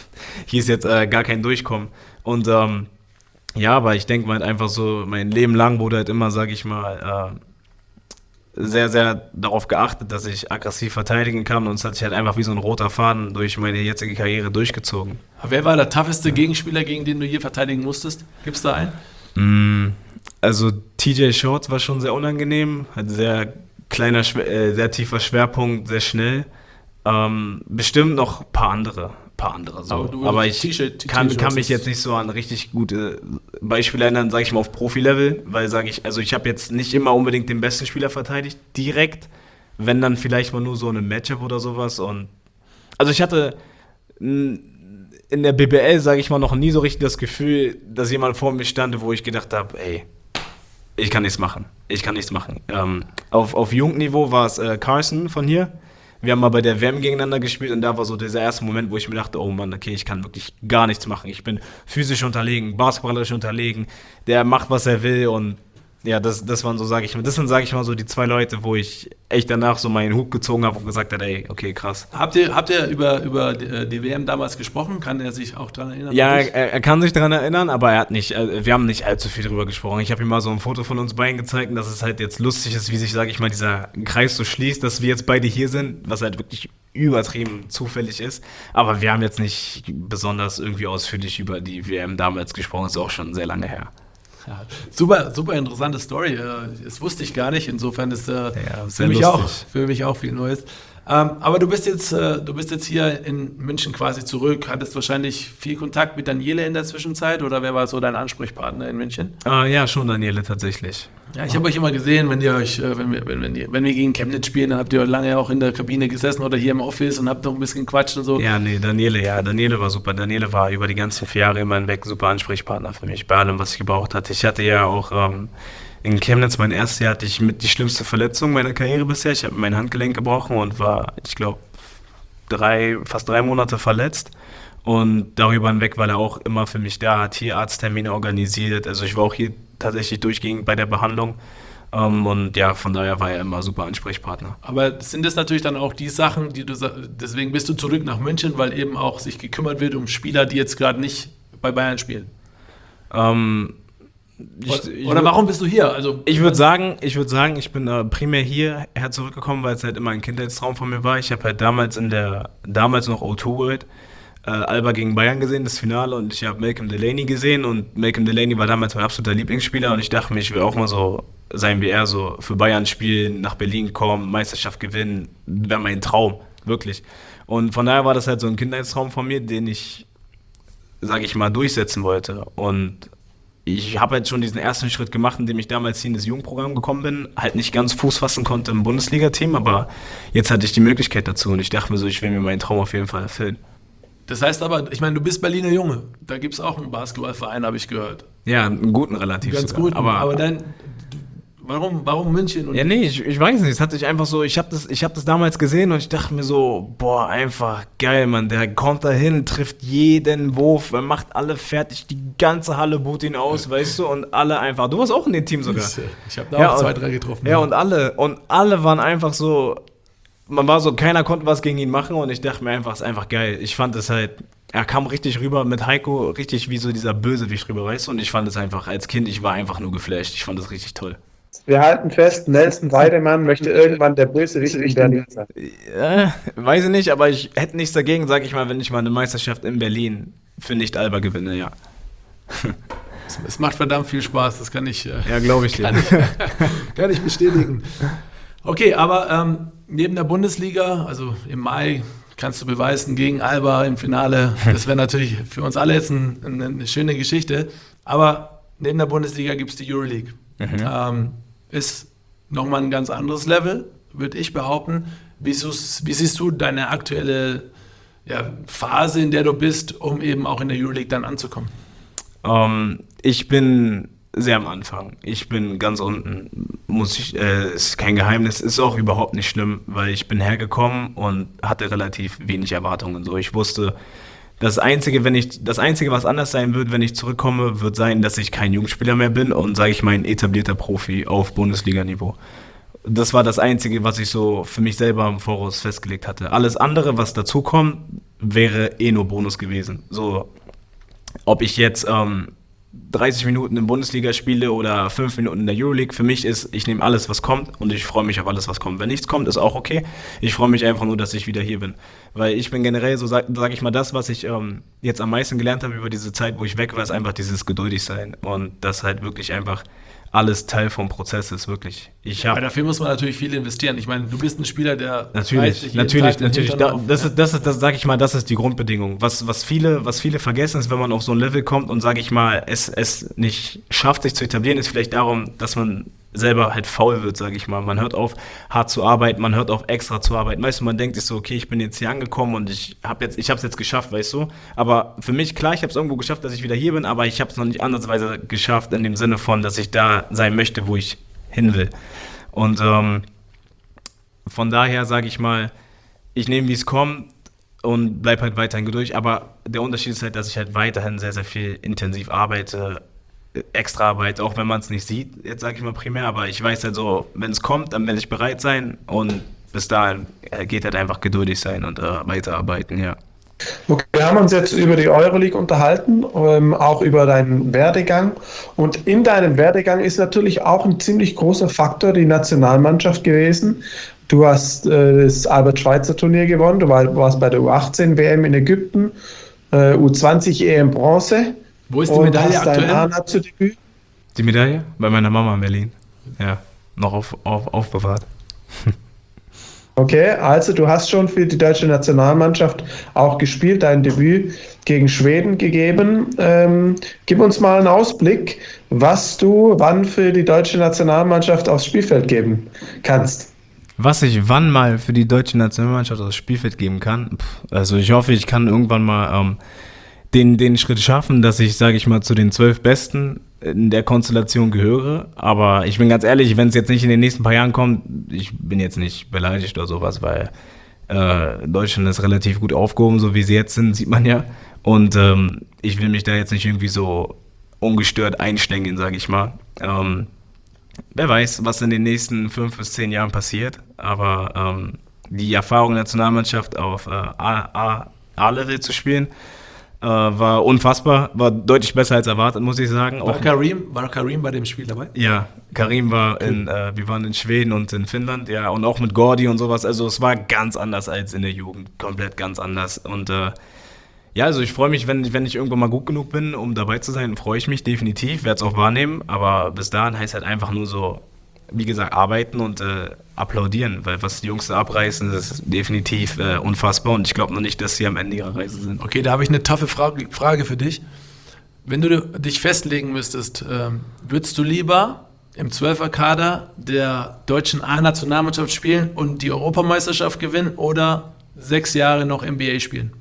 gar kein Durchkommen. Und ja, aber ich denke mal halt einfach so, mein Leben lang wurde halt immer, sage ich mal, sehr, sehr darauf geachtet, dass ich aggressiv verteidigen kann und es hat sich halt einfach wie so ein roter Faden durch meine jetzige Karriere durchgezogen. Wer war der tougheste Gegenspieler, gegen den du hier verteidigen musstest? Gibt's da einen? Also TJ Shorts war schon sehr unangenehm, hat sehr kleiner, sehr tiefer Schwerpunkt, sehr schnell. Bestimmt noch ein paar andere so. Aber ich kann mich jetzt nicht so an richtig gute Beispiele erinnern, sage ich mal, auf Profi-Level, weil ich habe jetzt nicht immer unbedingt den besten Spieler verteidigt, direkt, wenn dann vielleicht mal nur so ein Matchup oder sowas. Und also ich hatte in der BBL, sage ich mal, noch nie so richtig das Gefühl, dass jemand vor mir stand, wo ich gedacht habe, ey, ich kann nichts machen. Auf Jugendniveau war es Carson von hier. Wir haben mal bei der WM gegeneinander gespielt und da war so dieser erste Moment, wo ich mir dachte, oh Mann, okay, ich kann wirklich gar nichts machen. Ich bin physisch unterlegen, basketballerisch unterlegen, der macht, was er will und ja, das waren so, sage ich mal, so die 2 Leute, wo ich echt danach so meinen Hut gezogen habe und gesagt habe, ey, okay, krass. Habt ihr über die WM damals gesprochen? Kann er sich auch daran erinnern? Ja, er kann sich daran erinnern, aber wir haben nicht allzu viel drüber gesprochen. Ich habe ihm mal so ein Foto von uns beiden gezeigt und dass es halt jetzt lustig ist, wie sich, sage ich mal, dieser Kreis so schließt, dass wir jetzt beide hier sind, was halt wirklich übertrieben zufällig ist. Aber wir haben jetzt nicht besonders irgendwie ausführlich über die WM damals gesprochen, ist auch schon sehr lange her. Ja, super, super interessante Story. Das wusste ich gar nicht. Insofern ist sehr für mich auch viel Neues. Aber du bist jetzt hier in München quasi zurück. Hattest wahrscheinlich viel Kontakt mit Daniele in der Zwischenzeit oder wer war so dein Ansprechpartner in München? Ja, schon Daniele tatsächlich. Ja, ich habe euch immer gesehen, wenn wir gegen Chemnitz spielen, dann habt ihr lange auch in der Kabine gesessen oder hier im Office und habt noch ein bisschen gequatscht und so. Ja, nee, Daniele war super. Daniele war über die ganzen 4 Jahre immer hinweg super Ansprechpartner für mich, bei allem, was ich gebraucht hatte. Ich hatte ja auch in Chemnitz, mein erstes Jahr, hatte ich mit die schlimmste Verletzung meiner Karriere bisher. Ich habe mein Handgelenk gebrochen und war, ich glaube, fast 3 Monate verletzt. Und darüber hinweg war er auch immer für mich da, hat hier Arzttermine organisiert. Also ich war auch hier tatsächlich durchgehend bei der Behandlung. Und ja, von daher war er immer super Ansprechpartner. Aber sind das natürlich dann auch die Sachen, deswegen bist du zurück nach München, weil eben auch sich gekümmert wird um Spieler, die jetzt gerade nicht bei Bayern spielen? Oder warum bist du hier? Also, ich würde sagen, ich bin primär hierher zurückgekommen, weil es halt immer ein Kindheitstraum von mir war. Ich habe halt damals noch O2 World Alba gegen Bayern gesehen, das Finale, und ich habe Malcolm Delaney gesehen und Malcolm Delaney war damals mein absoluter Lieblingsspieler und ich dachte mir, ich will auch mal so sein wie er, so für Bayern spielen, nach Berlin kommen, Meisterschaft gewinnen, wäre mein Traum, wirklich. Und von daher war das halt so ein Kindheitstraum von mir, den ich, sage ich mal, durchsetzen wollte. Und ich habe halt schon diesen ersten Schritt gemacht, indem ich damals hier in das Jugendprogramm gekommen bin, halt nicht ganz Fuß fassen konnte im Bundesliga-Team, aber jetzt hatte ich die Möglichkeit dazu und ich dachte mir so, ich will mir meinen Traum auf jeden Fall erfüllen. Das heißt aber, ich meine, du bist Berliner Junge, da gibt es auch einen Basketballverein, habe ich gehört. Ja, einen guten relativ Ganz sogar. guten, aber warum München? Und ja, nee, ich weiß nicht, es hat sich einfach so, ich hab das damals gesehen und ich dachte mir so, boah, einfach geil, Mann, der kommt da hin, trifft jeden Wurf, er macht alle fertig, die ganze Halle buht ihn aus, weißt du, und alle einfach, du warst auch in dem Team sogar. Ich habe da auch 2, 3 getroffen. Ja, und alle waren einfach so, man war so, keiner konnte was gegen ihn machen und ich dachte mir einfach, es ist einfach geil. Ich fand es halt, er kam richtig rüber mit Heiko, richtig wie so dieser Bösewicht rüber, weißt du, und ich fand es einfach, als Kind, ich war einfach nur geflasht, ich fand es richtig toll. Wir halten fest, Nelson Weidemann möchte irgendwann der Bösewicht in Berlin sein. Weiß ich nicht, aber ich hätte nichts dagegen, sag ich mal, wenn ich mal eine Meisterschaft in Berlin für Nicht-Alba gewinne, ja. Es macht verdammt viel Spaß, das kann ich... Ja, glaube ich dir. Kann ich bestätigen. Okay, aber neben der Bundesliga, also im Mai, kannst du beweisen gegen Alba im Finale. Das wäre natürlich für uns alle jetzt eine schöne Geschichte. Aber neben der Bundesliga gibt es die Euroleague. Ist nochmal ein ganz anderes Level, würde ich behaupten. Wie siehst du deine aktuelle Phase, in der du bist, um eben auch in der Euroleague dann anzukommen? Ich bin sehr am Anfang. Ich bin ganz unten, ist kein Geheimnis, ist auch überhaupt nicht schlimm, weil ich bin hergekommen und hatte relativ wenig Erwartungen. So, ich wusste, das Einzige, was anders sein wird, wenn ich zurückkomme, wird sein, dass ich kein Jugendspieler mehr bin und, sage ich mal, ein etablierter Profi auf Bundesliga-Niveau. Das war das Einzige, was ich so für mich selber im Voraus festgelegt hatte. Alles andere, was dazukommt, wäre nur Bonus gewesen. So, ob ich jetzt 30 Minuten in Bundesliga spiele oder 5 Minuten in der Euroleague, für mich ist, ich nehme alles, was kommt und ich freue mich auf alles, was kommt. Wenn nichts kommt, ist auch okay. Ich freue mich einfach nur, dass ich wieder hier bin. Weil ich bin generell, so sag ich mal, das, was ich jetzt am meisten gelernt habe über diese Zeit, wo ich weg war, ist einfach dieses geduldig sein und das halt wirklich einfach alles Teil vom Prozess ist, wirklich. Aber dafür muss man natürlich viel investieren. Ich meine, du bist ein Spieler, der natürlich. Das sage ich mal, das ist die Grundbedingung. Was viele vergessen, ist, wenn man auf so ein Level kommt und, sage ich mal, es nicht schafft, sich zu etablieren, ist vielleicht darum, dass man selber halt faul wird, sage ich mal. Man hört auf, hart zu arbeiten, man hört auf, extra zu arbeiten. Weißt du, man denkt sich so, okay, ich bin jetzt hier angekommen und ich habe es jetzt geschafft, weißt du. Aber für mich, klar, ich habe es irgendwo geschafft, dass ich wieder hier bin, aber ich habe es noch nicht ansatzweise geschafft, in dem Sinne von, dass ich da sein möchte, wo ich hin will. Und von daher sage ich mal, ich nehme, wie es kommt und bleib halt weiterhin geduldig. Aber der Unterschied ist halt, dass ich halt weiterhin sehr, sehr viel intensiv arbeite, extra Arbeit, auch wenn man es nicht sieht, jetzt sage ich mal primär, aber ich weiß halt so, wenn es kommt, dann werde ich bereit sein und bis dahin geht halt einfach geduldig sein und weiterarbeiten, ja. Okay, wir haben uns jetzt über die Euroleague unterhalten, auch über deinen Werdegang, und in deinem Werdegang ist natürlich auch ein ziemlich großer Faktor die Nationalmannschaft gewesen. Du hast das Albert-Schweitzer-Turnier gewonnen, du warst bei der U18-WM in Ägypten, U20-EM Bronze. Wo ist die Medaille hast aktuell? Dein A-Nazi-Debüt. Die Medaille? Bei meiner Mama in Berlin. Ja, noch aufbewahrt. Okay, also du hast schon für die deutsche Nationalmannschaft auch gespielt, dein Debüt gegen Schweden gegeben. Gib uns mal einen Ausblick, was du wann für die deutsche Nationalmannschaft aufs Spielfeld geben kannst. Was ich wann mal für die deutsche Nationalmannschaft aufs Spielfeld geben kann? Also ich hoffe, ich kann irgendwann mal den Schritt schaffen, dass ich, sage ich mal, zu den 12 Besten in der Konstellation gehöre. Aber ich bin ganz ehrlich, wenn es jetzt nicht in den nächsten paar Jahren kommt, ich bin jetzt nicht beleidigt oder sowas, weil Deutschland ist relativ gut aufgehoben, so wie sie jetzt sind, sieht man ja. Und ich will mich da jetzt nicht irgendwie so ungestört einschlängeln, sage ich mal. Wer weiß, was in den nächsten 5 bis 10 Jahren passiert. Aber die Erfahrung der Nationalmannschaft auf A-Level zu spielen, war unfassbar, war deutlich besser als erwartet, muss ich sagen. War Karim bei dem Spiel dabei? Ja, Karim war wir waren in Schweden und in Finnland, ja, und auch mit Gordi und sowas, also es war ganz anders als in der Jugend, komplett ganz anders. Und ja, also ich freue mich, wenn ich irgendwann mal gut genug bin, um dabei zu sein, freue ich mich definitiv, werde es auch wahrnehmen, aber bis dahin heißt halt einfach nur so, wie gesagt, arbeiten und applaudieren, weil was die Jungs da abreißen, das ist definitiv unfassbar und ich glaube noch nicht, dass sie am Ende ihrer Reise sind. Okay, da habe ich eine taffe Frage für dich. Wenn du dich festlegen müsstest, würdest du lieber im 12er-Kader der deutschen A-Nationalmannschaft spielen und die Europameisterschaft gewinnen oder 6 Jahre noch NBA spielen?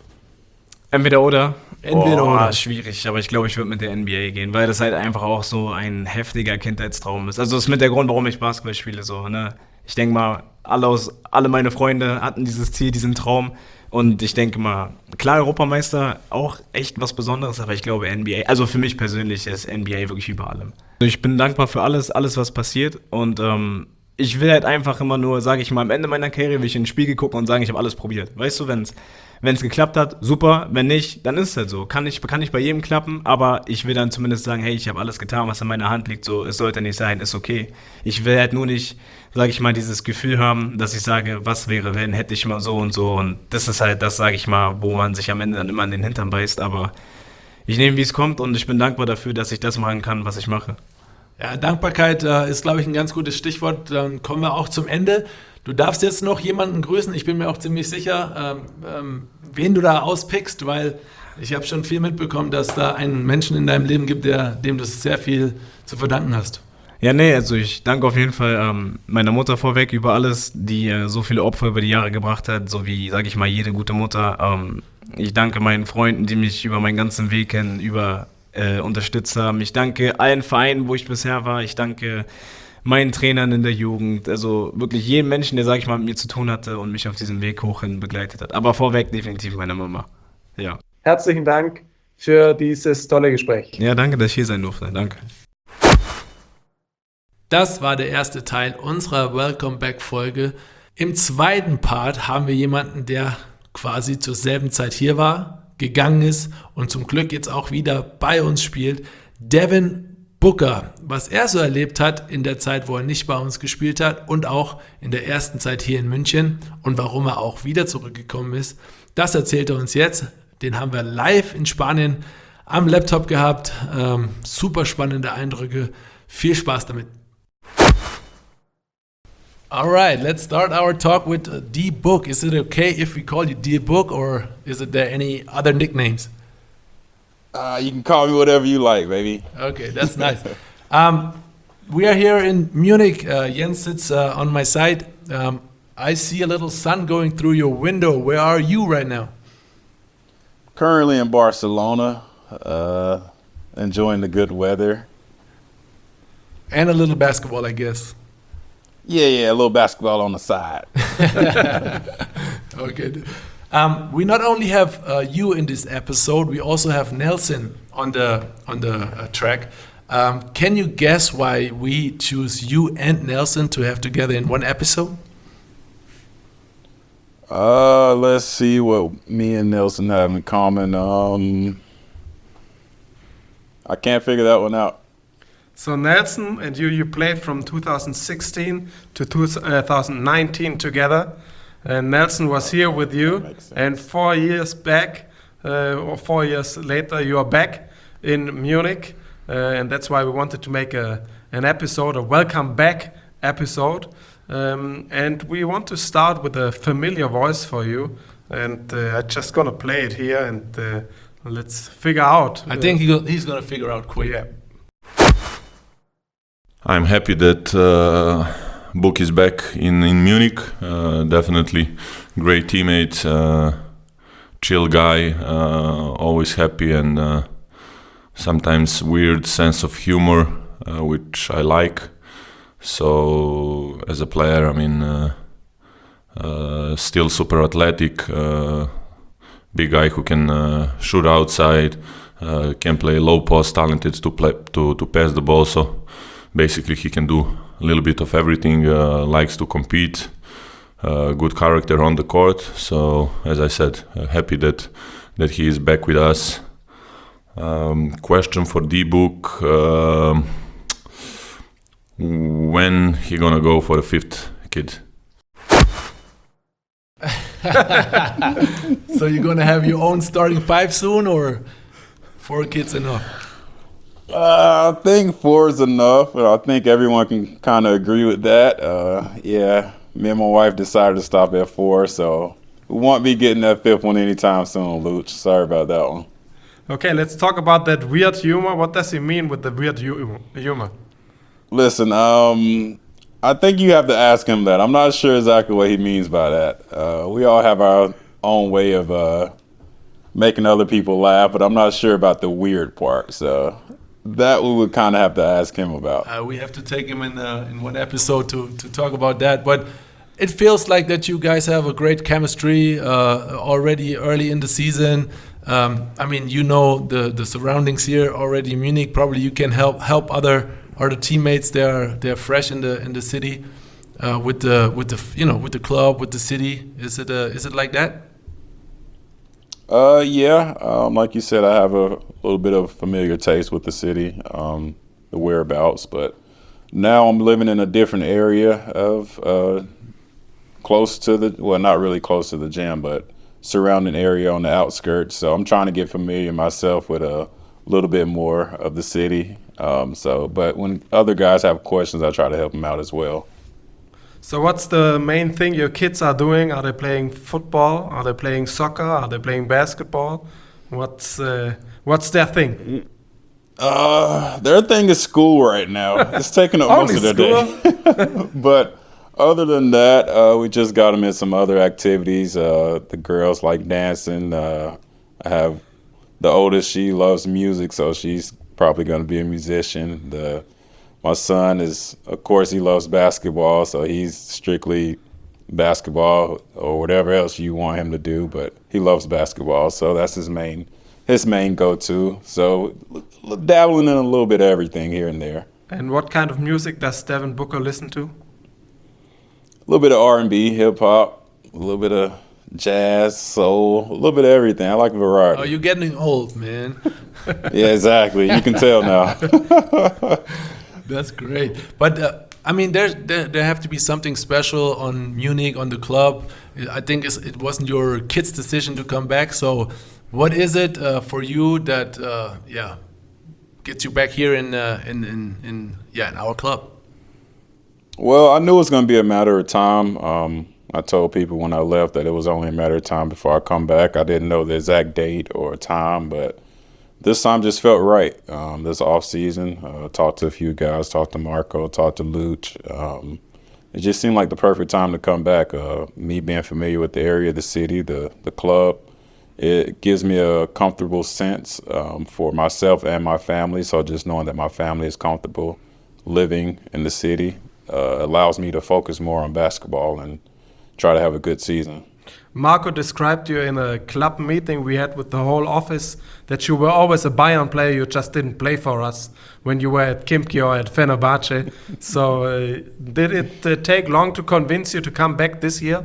Entweder oder. Oder. Schwierig, aber ich glaube, ich würde mit der NBA gehen, weil das halt einfach auch so ein heftiger Kindheitstraum ist. Also das ist mit der Grund, warum ich Basketball spiele. So, ne? Ich denke mal, alle meine Freunde hatten dieses Ziel, diesen Traum. Und ich denke mal, klar, Europameister auch echt was Besonderes, aber ich glaube NBA, also für mich persönlich ist NBA wirklich über allem. Ich bin dankbar für alles, was passiert und ich will halt einfach immer nur, sage ich mal, am Ende meiner Karriere will ich in den Spiegel gucken und sagen, ich habe alles probiert. Weißt du, wenn es geklappt hat, super, wenn nicht, dann ist es halt so. Kann nicht bei jedem klappen, aber ich will dann zumindest sagen, hey, ich habe alles getan, was in meiner Hand liegt, so, es sollte nicht sein, ist okay. Ich will halt nur nicht, sage ich mal, dieses Gefühl haben, dass ich sage, was wäre, wenn, hätte ich mal so und das ist halt das, sage ich mal, wo man sich am Ende dann immer in den Hintern beißt, aber ich nehme, wie es kommt und ich bin dankbar dafür, dass ich das machen kann, was ich mache. Ja, Dankbarkeit ist, glaube ich, ein ganz gutes Stichwort. Dann kommen wir auch zum Ende. Du darfst jetzt noch jemanden grüßen. Ich bin mir auch ziemlich sicher, wen du da auspickst, weil ich habe schon viel mitbekommen, dass da einen Menschen in deinem Leben gibt, dem du sehr viel zu verdanken hast. Ja, nee, also ich danke auf jeden Fall meiner Mutter vorweg über alles, die so viele Opfer über die Jahre gebracht hat, so wie, sage ich mal, jede gute Mutter. Ich danke meinen Freunden, die mich über meinen ganzen Weg kennen, unterstützt haben. Ich danke allen Vereinen, wo ich bisher war. Ich danke meinen Trainern in der Jugend. Also wirklich jedem Menschen, der, sag ich mal, mit mir zu tun hatte und mich auf diesem Weg hochhin begleitet hat. Aber vorweg definitiv meine Mama. Ja. Herzlichen Dank für dieses tolle Gespräch. Ja, danke, dass ich hier sein durfte. Danke. Das war der erste Teil unserer Welcome Back Folge. Im zweiten Part haben wir jemanden, der quasi zur selben Zeit hier war, gegangen ist und zum Glück jetzt auch wieder bei uns spielt. Devin Booker, was er so erlebt hat in der Zeit, wo er nicht bei uns gespielt hat und auch in der ersten Zeit hier in München und warum er auch wieder zurückgekommen ist, das erzählt er uns jetzt. Den haben wir live in Spanien am Laptop gehabt. Super spannende Eindrücke. Viel Spaß damit. All right, let's start our talk with D-Book. Is it okay if we call you D-Book or is there any other nicknames? You can call me whatever you like, baby. Okay, that's nice. We are here in Munich. Jens sits on my side. I see a little sun going through your window. Where are you right now? Currently in Barcelona, enjoying the good weather. And a little basketball, I guess. Yeah, a little basketball on the side. Okay. We not only have you in this episode, we also have Nelson on the track. Can you guess why we choose you and Nelson to have together in one episode? Let's see what me and Nelson have in common. I can't figure that one out. So Nelson and you played from 2016 to 2019 together. And Nelson was here with you. And 4 years back, or 4 years later, you are back in Munich. and that's why we wanted to make an episode, a welcome back episode. And we want to start with a familiar voice for you. And I'm just going to play it here and let's figure out. I think he's going to figure out quick. Yeah. I'm happy that Book is back in Munich. Definitely great teammate, chill guy, always happy and sometimes weird sense of humor, which I like. So as a player, I mean, still super athletic, big guy who can shoot outside, can play low post, talented to pass the ball. So basically, he can do a little bit of everything. Likes to compete. Good character on the court. So as I said, happy that he is back with us. Question for D-Book: when he gonna go for the fifth kid? So you're gonna have your own starting five soon, or 4 kids enough? I think 4 is enough. I think everyone can kind of agree with that. Yeah, me and my wife decided to stop at 4, so we won't be getting that 5th one anytime soon, Luch. Sorry about that one. Okay, let's talk about that weird humor. What does he mean with the weird humor? Listen, I think you have to ask him that. I'm not sure exactly what he means by that. We all have our own way of making other people laugh, but I'm not sure about the weird part. So that we would kind of have to ask him about. We have to take him in one episode to talk about that. But it feels like that you guys have a great chemistry already early in the season. I mean, you know the surroundings here already in Munich. Probably you can help other teammates. They're fresh in the city with the club, with the city. Is it like that? Yeah. Like you said, I have a little bit of familiar taste with the city, the whereabouts. But now I'm living in a different area of close to not really close to the gym, but surrounding area on the outskirts. So I'm trying to get familiar myself with a little bit more of the city. But when other guys have questions, I try to help them out as well. So what's the main thing your kids are doing? Are they playing football? Are they playing soccer? Are they playing basketball? What's their thing? Their thing is school right now. It's taking up most of their day. But other than that, we just got them in some other activities. The girls like dancing. I have the oldest, she loves music, so she's probably going to be a musician. My son is, of course, he loves basketball, so he's strictly basketball or whatever else you want him to do, but he loves basketball, so that's his main go-to. So dabbling in a little bit of everything here and there. And what kind of music does Devin Booker listen to? A little bit of R&B, hip-hop, a little bit of jazz, soul, a little bit of everything. I like variety. Oh, you're getting old, man. Yeah, exactly. You can tell now. That's great. But I mean, there have to be something special on Munich, on the club. I think it wasn't your kids' decision to come back. So, what is it for you that gets you back here in our club? Well, I knew it was going to be a matter of time. I told people when I left that it was only a matter of time before I come back. I didn't know the exact date or time, but this time just felt right. This off season, talked to a few guys, talked to Marco, talked to Luch. It just seemed like the perfect time to come back. Me being familiar with the area, the city, the club, it gives me a comfortable sense for myself and my family. So just knowing that my family is comfortable living in the city allows me to focus more on basketball and try to have a good season. Marco described you in a club meeting we had with the whole office that you were always a Bayern player, you just didn't play for us when you were at Khimki or at Fenerbahce. So did it take long to convince you to come back this year?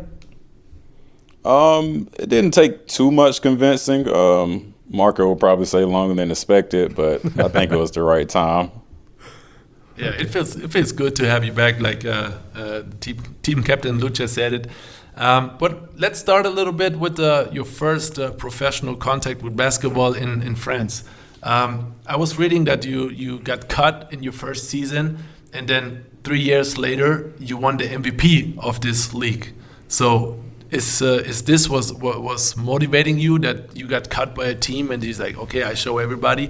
It didn't take too much convincing. Marco will probably say longer than expected, but I think it was the right time. Yeah, it feels good to have you back, like team captain Lucha said it. But let's start a little bit with your first professional contact with basketball in France. I was reading that you got cut in your first season, and then 3 years later you won the MVP of this league. So is this what was motivating you, that you got cut by a team and he's like, okay, I show everybody?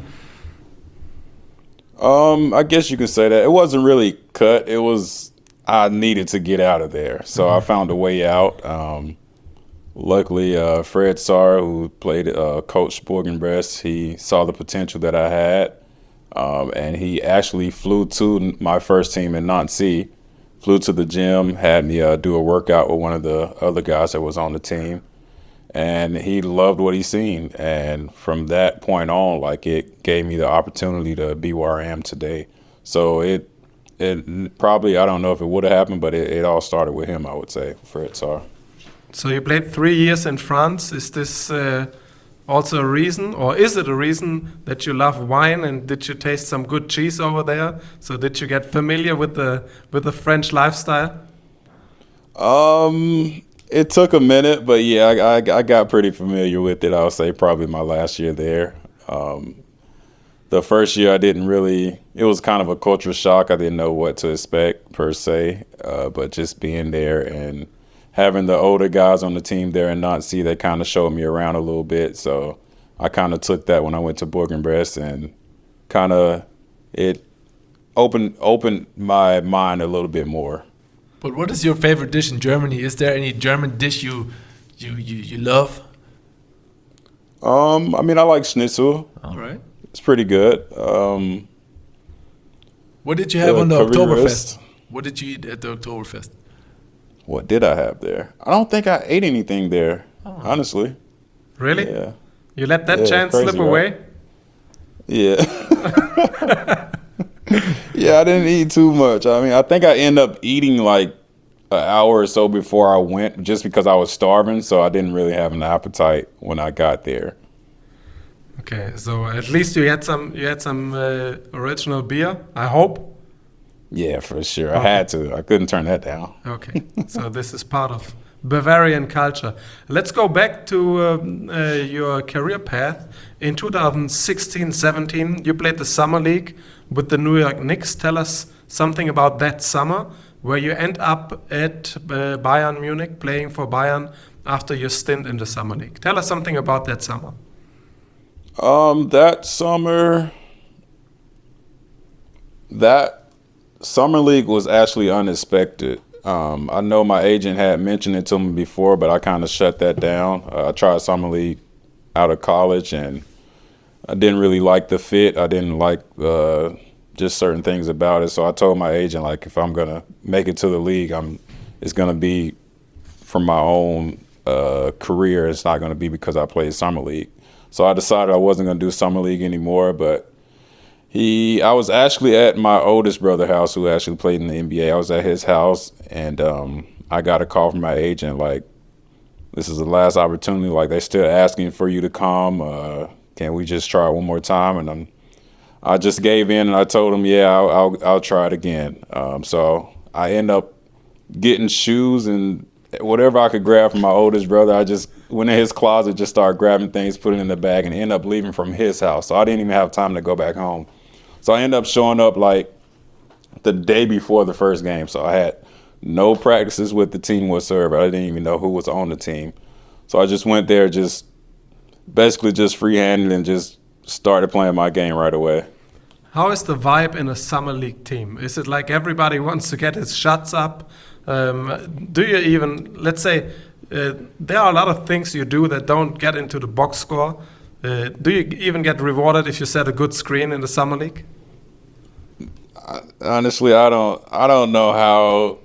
I guess you could say that. It wasn't really cut. It was I needed to get out of there, so I found a way out. Luckily, Fred Sarr, who played coach Bourg-en-Bresse, he saw the potential that I had, and he actually flew to my first team in Nancy, flew to the gym, had me do a workout with one of the other guys that was on the team, and he loved what he seen. And from that point on, like, it gave me the opportunity to be where I am today. So it probably, I don't know if it would have happened, but it all started with him, I would say, Fred Sarr. So you played 3 years in France. Is this also a reason, or is it a reason that you love wine, and did you taste some good cheese over there? So did you get familiar with the French lifestyle? It took a minute, but yeah, I got pretty familiar with it. I would say probably my last year there. The first year I didn't really, it was kind of a culture shock. I didn't know what to expect per se, but just being there and having the older guys on the team there in Nancy, they kind of showed me around a little bit. So I kind of took that when I went to Bourg-en-Bresse, and kind of it opened my mind a little bit more. But what is your favorite dish in Germany? Is there any German dish you love? I mean, I like schnitzel. All right. It's pretty good. What did you have on the currywurst. Oktoberfest? What did you eat at the Oktoberfest? What did I have there? I don't think I ate anything there, honestly. Really? Yeah. You let that chance crazy, slip away? right? Yeah. Yeah, I didn't eat too much. I mean, I think I ended up eating like an hour or so before I went, just because I was starving, so I didn't really have an appetite when I got there. Okay, so at least you had some original beer, I hope. Yeah, for sure. I had to. I couldn't turn that down. Okay, so this is part of Bavarian culture. Let's go back to your career path. In 2016-17, you played the Summer League with the New York Knicks. Tell us something about that summer, where you end up at Bayern Munich, playing for Bayern after your stint in the Summer League. Tell us something about that summer. That Summer League was actually unexpected. I know my agent had mentioned it to me before, but I kind of shut that down. I tried Summer League out of college, and I didn't really like the fit. I didn't like just certain things about it. So I told my agent, like, if I'm going to make it to the league, it's going to be from my own career. It's not going to be because I played Summer League. So I decided I wasn't going to do Summer League anymore, but I was actually at my oldest brother's house, who actually played in the NBA. I was at his house, and I got a call from my agent, like, this is the last opportunity. Like, they're still asking for you to come. Can we just try it one more time? And I just gave in, and I told him, yeah, I'll try it again. So I end up getting shoes and whatever I could grab from my oldest brother. I just went in his closet, just started grabbing things, put it in the bag, and ended up leaving from his house. So I didn't even have time to go back home. So I ended up showing up like the day before the first game. So I had no practices with the team whatsoever. I didn't even know who was on the team. So I just went there, just basically just free-handed, and just started playing my game right away. How is the vibe in a Summer League team? Is it like everybody wants to get his shots up? Do you even, let's say, there are a lot of things you do that don't get into the box score. Do you even get rewarded if you set a good screen in the Summer League? Honestly, I don't know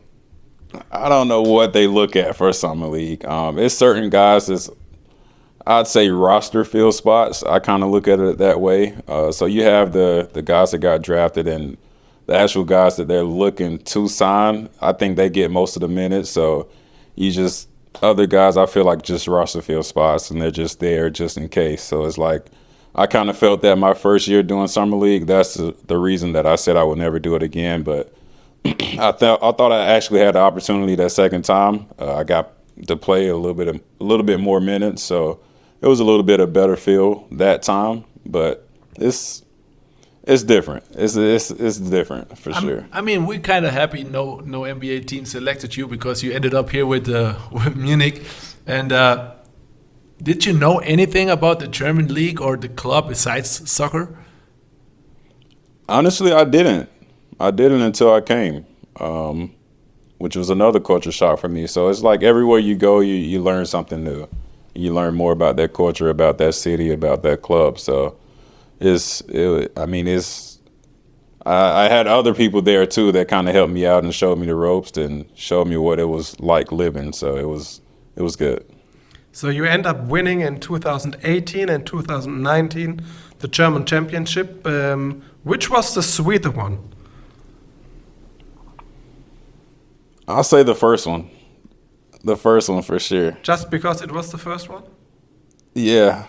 what they look at for Summer League. It's certain guys that's, I'd say, roster fill spots. I kind of look at it that way. So you have the guys that got drafted, and the actual guys that they're looking to sign. I think they get most of the minutes. So other guys, I feel like just roster fill spots, and they're just there just in case. So it's like, I kind of felt that my first year doing Summer League. That's the reason that I said I would never do it again. But I thought I actually had the opportunity that second time. I got to play a little bit more minutes, so it was a little bit of better feel that time. But it's different. It's different for sure. I mean, we're kind of happy no NBA team selected you because you ended up here with Munich. And did you know anything about the German league or the club besides soccer? Honestly, I didn't. I didn't until I came, which was another culture shock for me. So it's like everywhere you go, you learn something new. You learn more about that culture, about that city, about that club. So I had other people there too that kind of helped me out and showed me the ropes and showed me what it was like living. So it was good. So you end up winning in 2018 and 2019 the German championship. Which was the sweeter one? I'll say the first one. The first one for sure. Just because it was the first one? Yeah.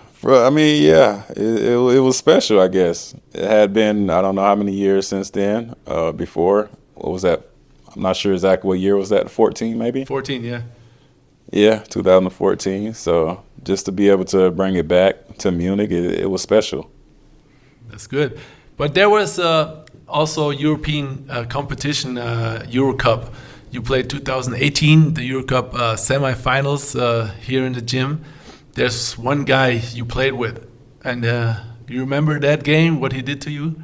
It was special, I guess. It had been, I don't know how many years since then, before. What was that? I'm not sure exactly what year was that, 14 maybe? 14, yeah. Yeah, 2014. So just to be able to bring it back to Munich, it was special. That's good. But there was also European competition, Euro Cup. You played 2018, the Euro Cup semifinals here in the gym. There's one guy you played with, and you remember that game, what he did to you?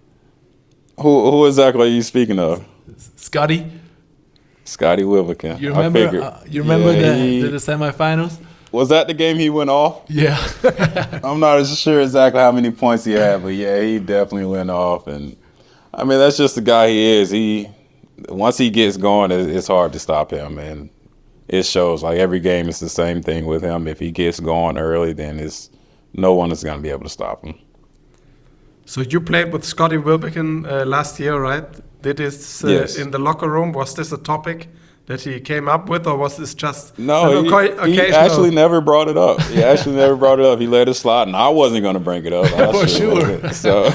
Who exactly are you speaking of? Scotty Wilbekin. You remember? The semifinals? Was that the game he went off? Yeah. I'm not sure exactly how many points he had, but yeah, he definitely went off. And I mean, that's just the guy he is. Once he gets going, it's hard to stop him, and it shows. Like every game, it's the same thing with him. If he gets going early, then no one is going to be able to stop him. So you played with Scotty Wilbekin last year, right? Did this yes. In the locker room? Was this a topic that he came up with, or was this just no? He actually never brought it up. He actually never brought it up. He let it slide, and I wasn't going to bring it up. For sure. So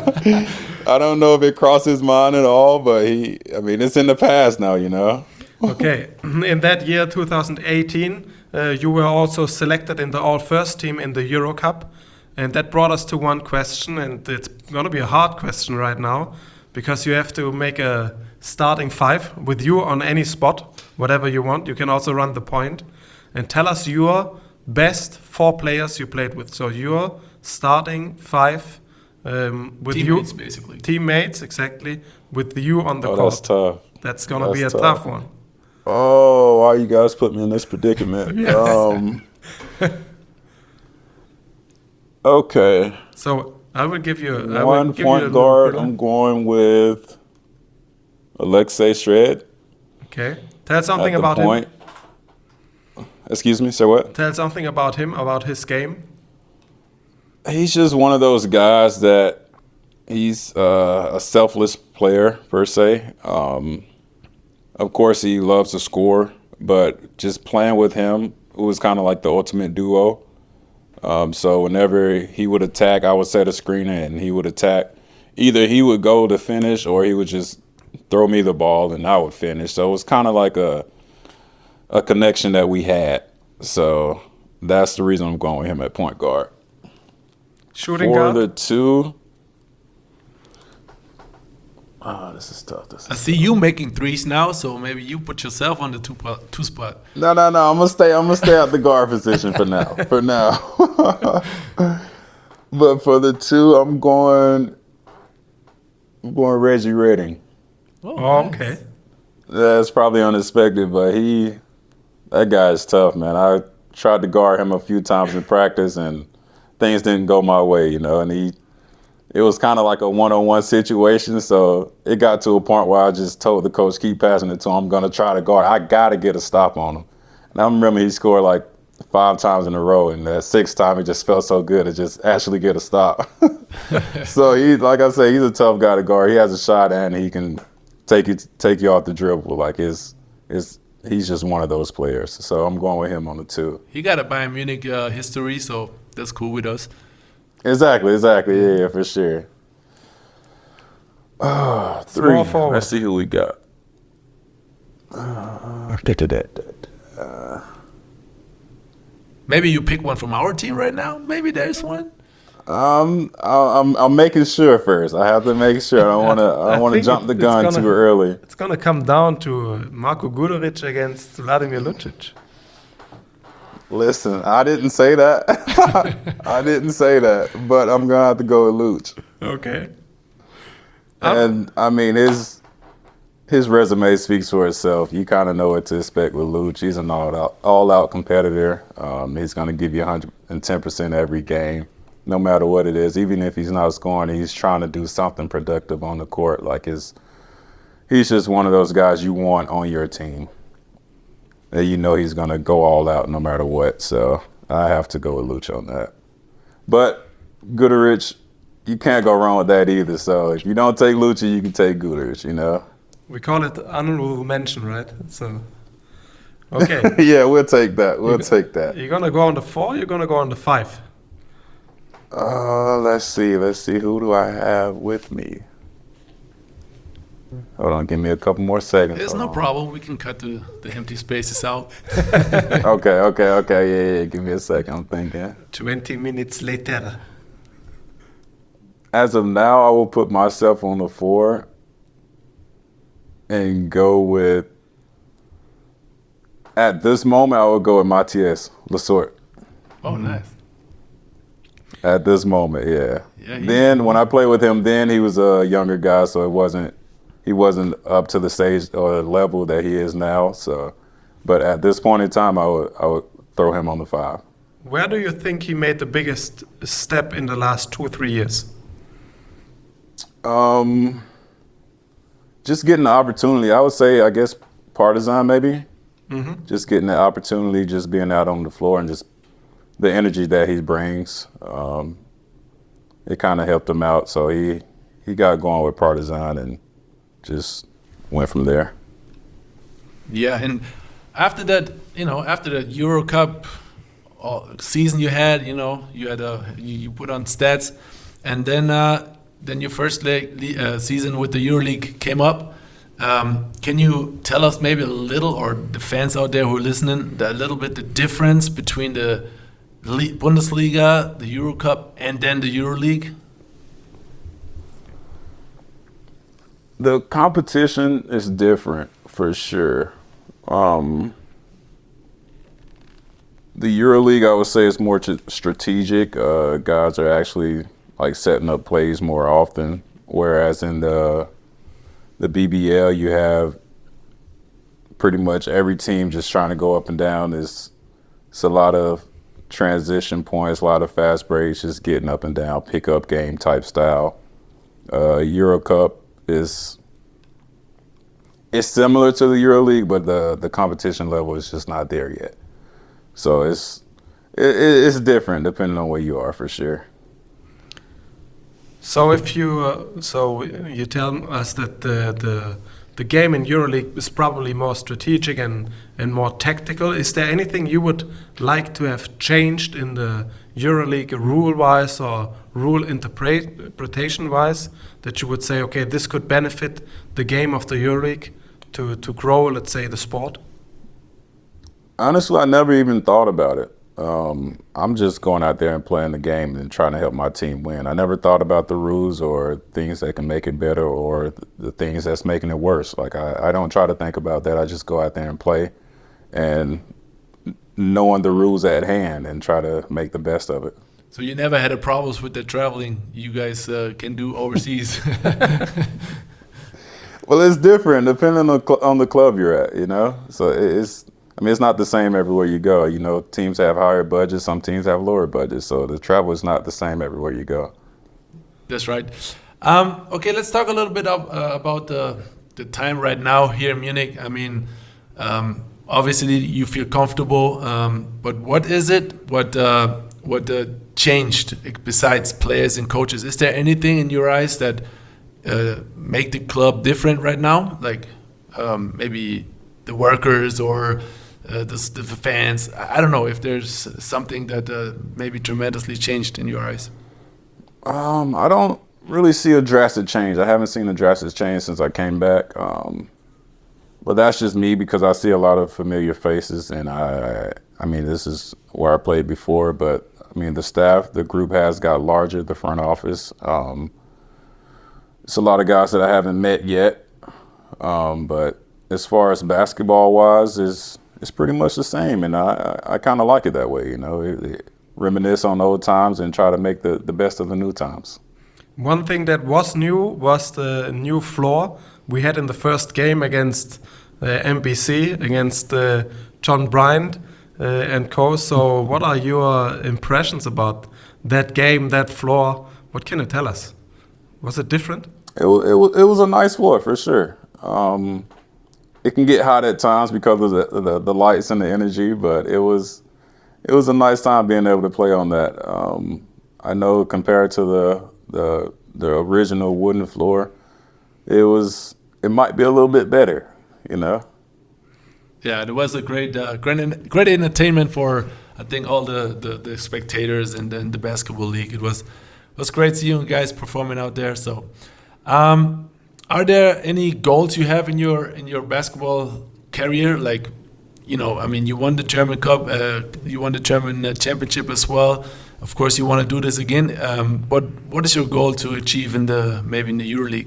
I don't know if it crossed his mind at all, but it's in the past now, you know. Okay. In that year, 2018, you were also selected in the all-first team in the Euro Cup. And that brought us to one question, and it's going to be a hard question right now, because you have to make a starting five with you on any spot, whatever you want. You can also run the point. And tell us your best 4 players you played with. So your starting 5 with teammates, you. Basically. Teammates, exactly, with you on the court. That's tough. That's going to be a tough one. Oh, why you guys put me in this predicament? Okay. So I will give you one point guard. I'm going with Alexei Shred. Okay. Tell something about him. Excuse me, sir, what? Tell something about him, about his game. He's just one of those guys that he's a selfless player, per se. Of course, he loves to score, but just playing with him, it was kind of like the ultimate duo. So whenever he would attack, I would set a screen and he would attack. Either he would go to finish or he would just throw me the ball and I would finish. So it was kind of like a connection that we had. So that's the reason I'm going with him at point guard. Shooting guard? For the 2... this is tough. I see you making threes now, so maybe you put yourself on the two spot. No. I'm gonna stay at the guard position for now. But for the 2, I'm going Reggie Redding. Oh, okay. That's probably unexpected, but that guy is tough, man. I tried to guard him a few times in practice, and things didn't go my way, and it was kind of like a one-on-one situation, so it got to a point where I just told the coach, keep passing it to him. I'm going to try to guard. I got to get a stop on him. And I remember he scored like 5 times in a row, and that 6th time it just felt so good to just actually get a stop. So, like I say, he's a tough guy to guard. He has a shot, and he can take you off the dribble. Like, he's just one of those players. So I'm going with him on the 2. He got a Bayern Munich history, so that's cool with us. Exactly. Yeah, for sure. 3. Let's see who we got. Maybe you pick one from our team right now. Maybe there's one. I'm making sure first. I have to make sure. I don't want to think jump the it's gun gonna- too early. It's gonna come down to Marko Guduric against Vladimir Lucic. Listen, I didn't say that. I didn't say that, but I'm gonna have to go with Luch. Okay. And I mean, his resume speaks for itself. You kind of know what to expect with Luch. He's an all-out competitor. He's gonna give you 110% every game, no matter what it is. Even if he's not scoring, he's trying to do something productive on the court. Like he's just one of those guys you want on your team. And you know he's going to go all out no matter what. So I have to go with Luch on that. But Guduric, you can't go wrong with that either. So if you don't take Lucha, you can take Guduric, you know? We call it honorable mention, right? So, okay. Yeah, we'll take that. We'll take that. You're gonna go on the 4. You're gonna go on the 5. Let's see. Who do I have with me? Hold on. Give me a couple more seconds. There's Hold no on. problem. We can cut the empty spaces out. Okay. Yeah. Give me a second. I'm thinking. 20 minutes later. As of now, I will put myself on the 4 and go with. At this moment, I would go with Matthias Lesort. Oh, nice. At this moment, yeah. Yeah, Then when I played with him, then he was a younger guy, so he wasn't up to the stage or level that he is now. So, but at this point in time, I would throw him on the 5. Where do you think he made the biggest step in the last 2 or 3 years? Just getting the opportunity. I would say, I guess, Partizan maybe. Mm-hmm. Just getting the opportunity, just being out on the floor, and just the energy that he brings. It kind of helped him out, so he got going with Partizan and just went from there. Yeah, and after that, after the Euro Cup season you had, you put on stats, and then your first season with the EuroLeague came up. Can you tell us maybe a little, or the fans out there who are listening, a little bit the difference between the Bundesliga, the Euro Cup, and then the EuroLeague? The competition is different for sure. The EuroLeague, I would say, is more strategic. Guys are actually like setting up plays more often, whereas in the BBL, you have pretty much every team just trying to go up and down. It's a lot of transition points, a lot of fast breaks, just getting up and down, pick-up game type style. Euro Cup is similar to the EuroLeague, but the competition level is just not there yet. So it's different depending on where you are, for sure. So if you you tell us that the game in EuroLeague is probably more strategic and more tactical. Is there anything you would like to have changed in the EuroLeague rule-wise or rule interpretation-wise that you would say, okay, this could benefit the game of the EuroLeague to grow, let's say, the sport? Honestly, I never even thought about it. I'm just going out there and playing the game and trying to help my team win. I never thought about the rules or things that can make it better or the things that's making it worse. Like, I don't try to think about that. I just go out there and play and knowing the rules at hand and try to make the best of it. So you never had a problems with the traveling you guys can do overseas? Well, it's different depending on the club you're at, you know? So it's not the same everywhere you go. You know, teams have higher budgets, some teams have lower budgets. So the travel is not the same everywhere you go. That's right. Okay, let's talk a little bit about the time right now here in Munich. I mean, obviously you feel comfortable, but what is it? What changed besides players and coaches? Is there anything in your eyes that make the club different right now? Like maybe the workers or the fans? I don't know if there's something that maybe tremendously changed in your eyes. I don't really see a drastic change. I haven't seen a drastic change since I came back. But that's just me because I see a lot of familiar faces, and I mean, this is where I played before, but mean, the staff, the group has got larger, the front office. It's a lot of guys that I haven't met yet. But as far as basketball-wise, it's pretty much the same, and I kind of like it that way, reminisce on old times and try to make the best of the new times. One thing that was new was the new floor we had in the first game against MBC, against John Bryant and co. So what are your impressions about that game, that floor? What can you tell us? Was it different? It was a nice floor for sure. It can get hot at times because of the lights and the energy, but it was a nice time being able to play on that. I know compared to the original wooden floor, it might be a little bit better, Yeah, it was a great entertainment for, I think, all the spectators and the basketball league. It was great seeing you guys performing out there. So, are there any goals you have in your basketball career? Like, you won the German Cup, you won the German Championship as well. Of course, you want to do this again. What is your goal to achieve maybe in the EuroLeague?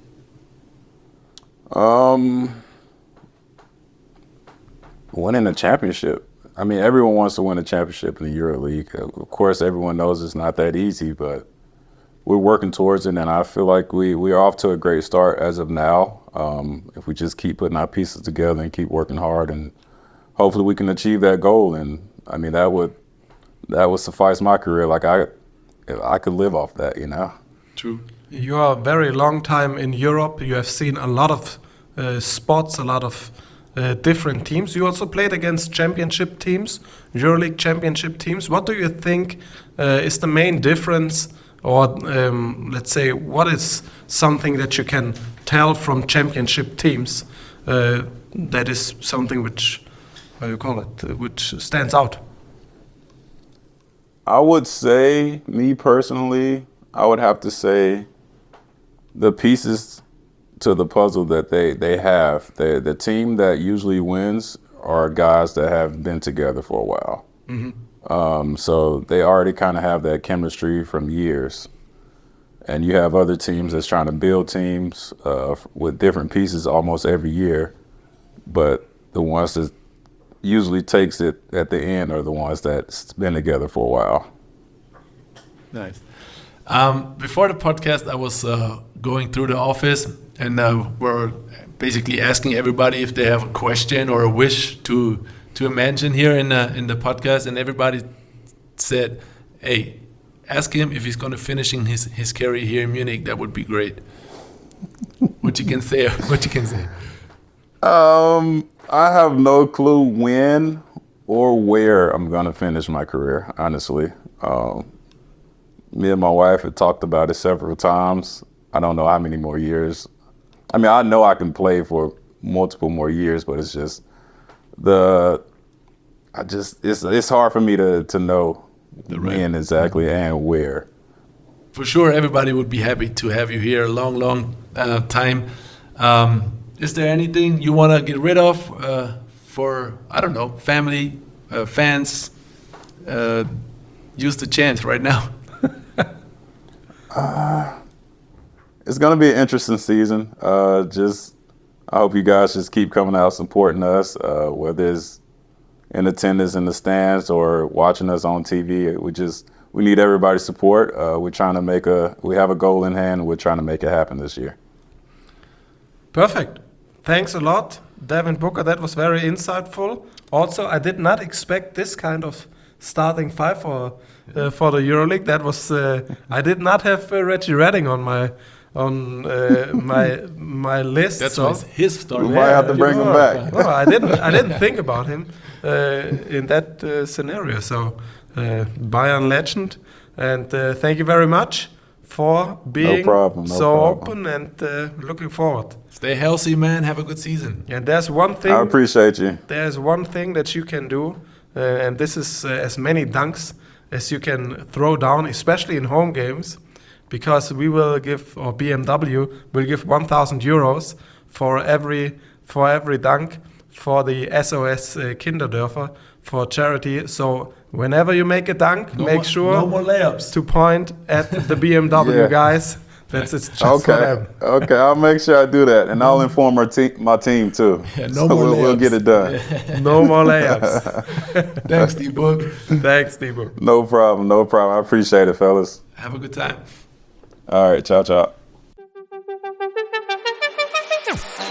Winning a championship. I mean, everyone wants to win a championship in the EuroLeague. Of course, everyone knows it's not that easy, but we're working towards it, and I feel like we are off to a great start as of now. If we just keep putting our pieces together and keep working hard, and hopefully we can achieve that goal. And I mean, that would suffice my career. Like I could live off that, True. You are a very long time in Europe. You have seen a lot of spots, a lot of different teams. You also played against championship teams, EuroLeague championship teams. What do you think is the main difference, or let's say, what is something that you can tell from championship teams that is something which, which stands out? I would say, me personally, I would have to say the pieces to the puzzle that they have. The team that usually wins are guys that have been together for a while. Mm-hmm. So they already kind of have that chemistry from years. And you have other teams that's trying to build teams with different pieces almost every year. But the ones that usually takes it at the end are the ones that's been together for a while. Nice. Before the podcast, I was going through the office, and we're basically asking everybody if they have a question or a wish to mention here in the podcast, and everybody said, "Hey, ask him if he's going to finishing his career here in Munich. That would be great." What you can say? I have no clue when or where I'm going to finish my career, honestly. Me and my wife have talked about it several times. I don't know how many more years. I mean, I know I can play for multiple more years, but it's just it's hard for me to know when exactly and where. For sure, everybody would be happy to have you here a long time. Is there anything you want to get rid of for, I don't know, family, fans? Use the chance right now. It's going to be an interesting season. I hope you guys just keep coming out supporting us, whether it's in attendance in the stands or watching us on TV. We need everybody's support. We're trying to we have a goal in hand, and we're trying to make it happen this year. Perfect. Thanks a lot, Devin Booker. That was very insightful. Also, I did not expect this kind of starting five for the EuroLeague. That was I did not have Reggie Redding on my list. That's his story. We might have to bring him back. No, I didn't think about him in that scenario. So Bayern legend, and thank you very much for being open and looking forward. Stay healthy, man. Have a good season. And there's one thing. I appreciate you. There's one thing that you can do, and this is as many dunks as you can throw down, especially in home games, because we will give, or BMW will give 1,000 euros for every dunk for the SOS Kinderdörfer for charity. So whenever you make a dunk, make sure no more layups. to point at the BMW Yeah. guys. It's just for them. Okay, I'll make sure I do that, and I'll inform my team too. Yeah, no so more we'll layups. get it done. No more layups. Thanks, D-Book. Thanks, Timo. No problem. I appreciate it, fellas. Have a good time. All right, ciao, ciao.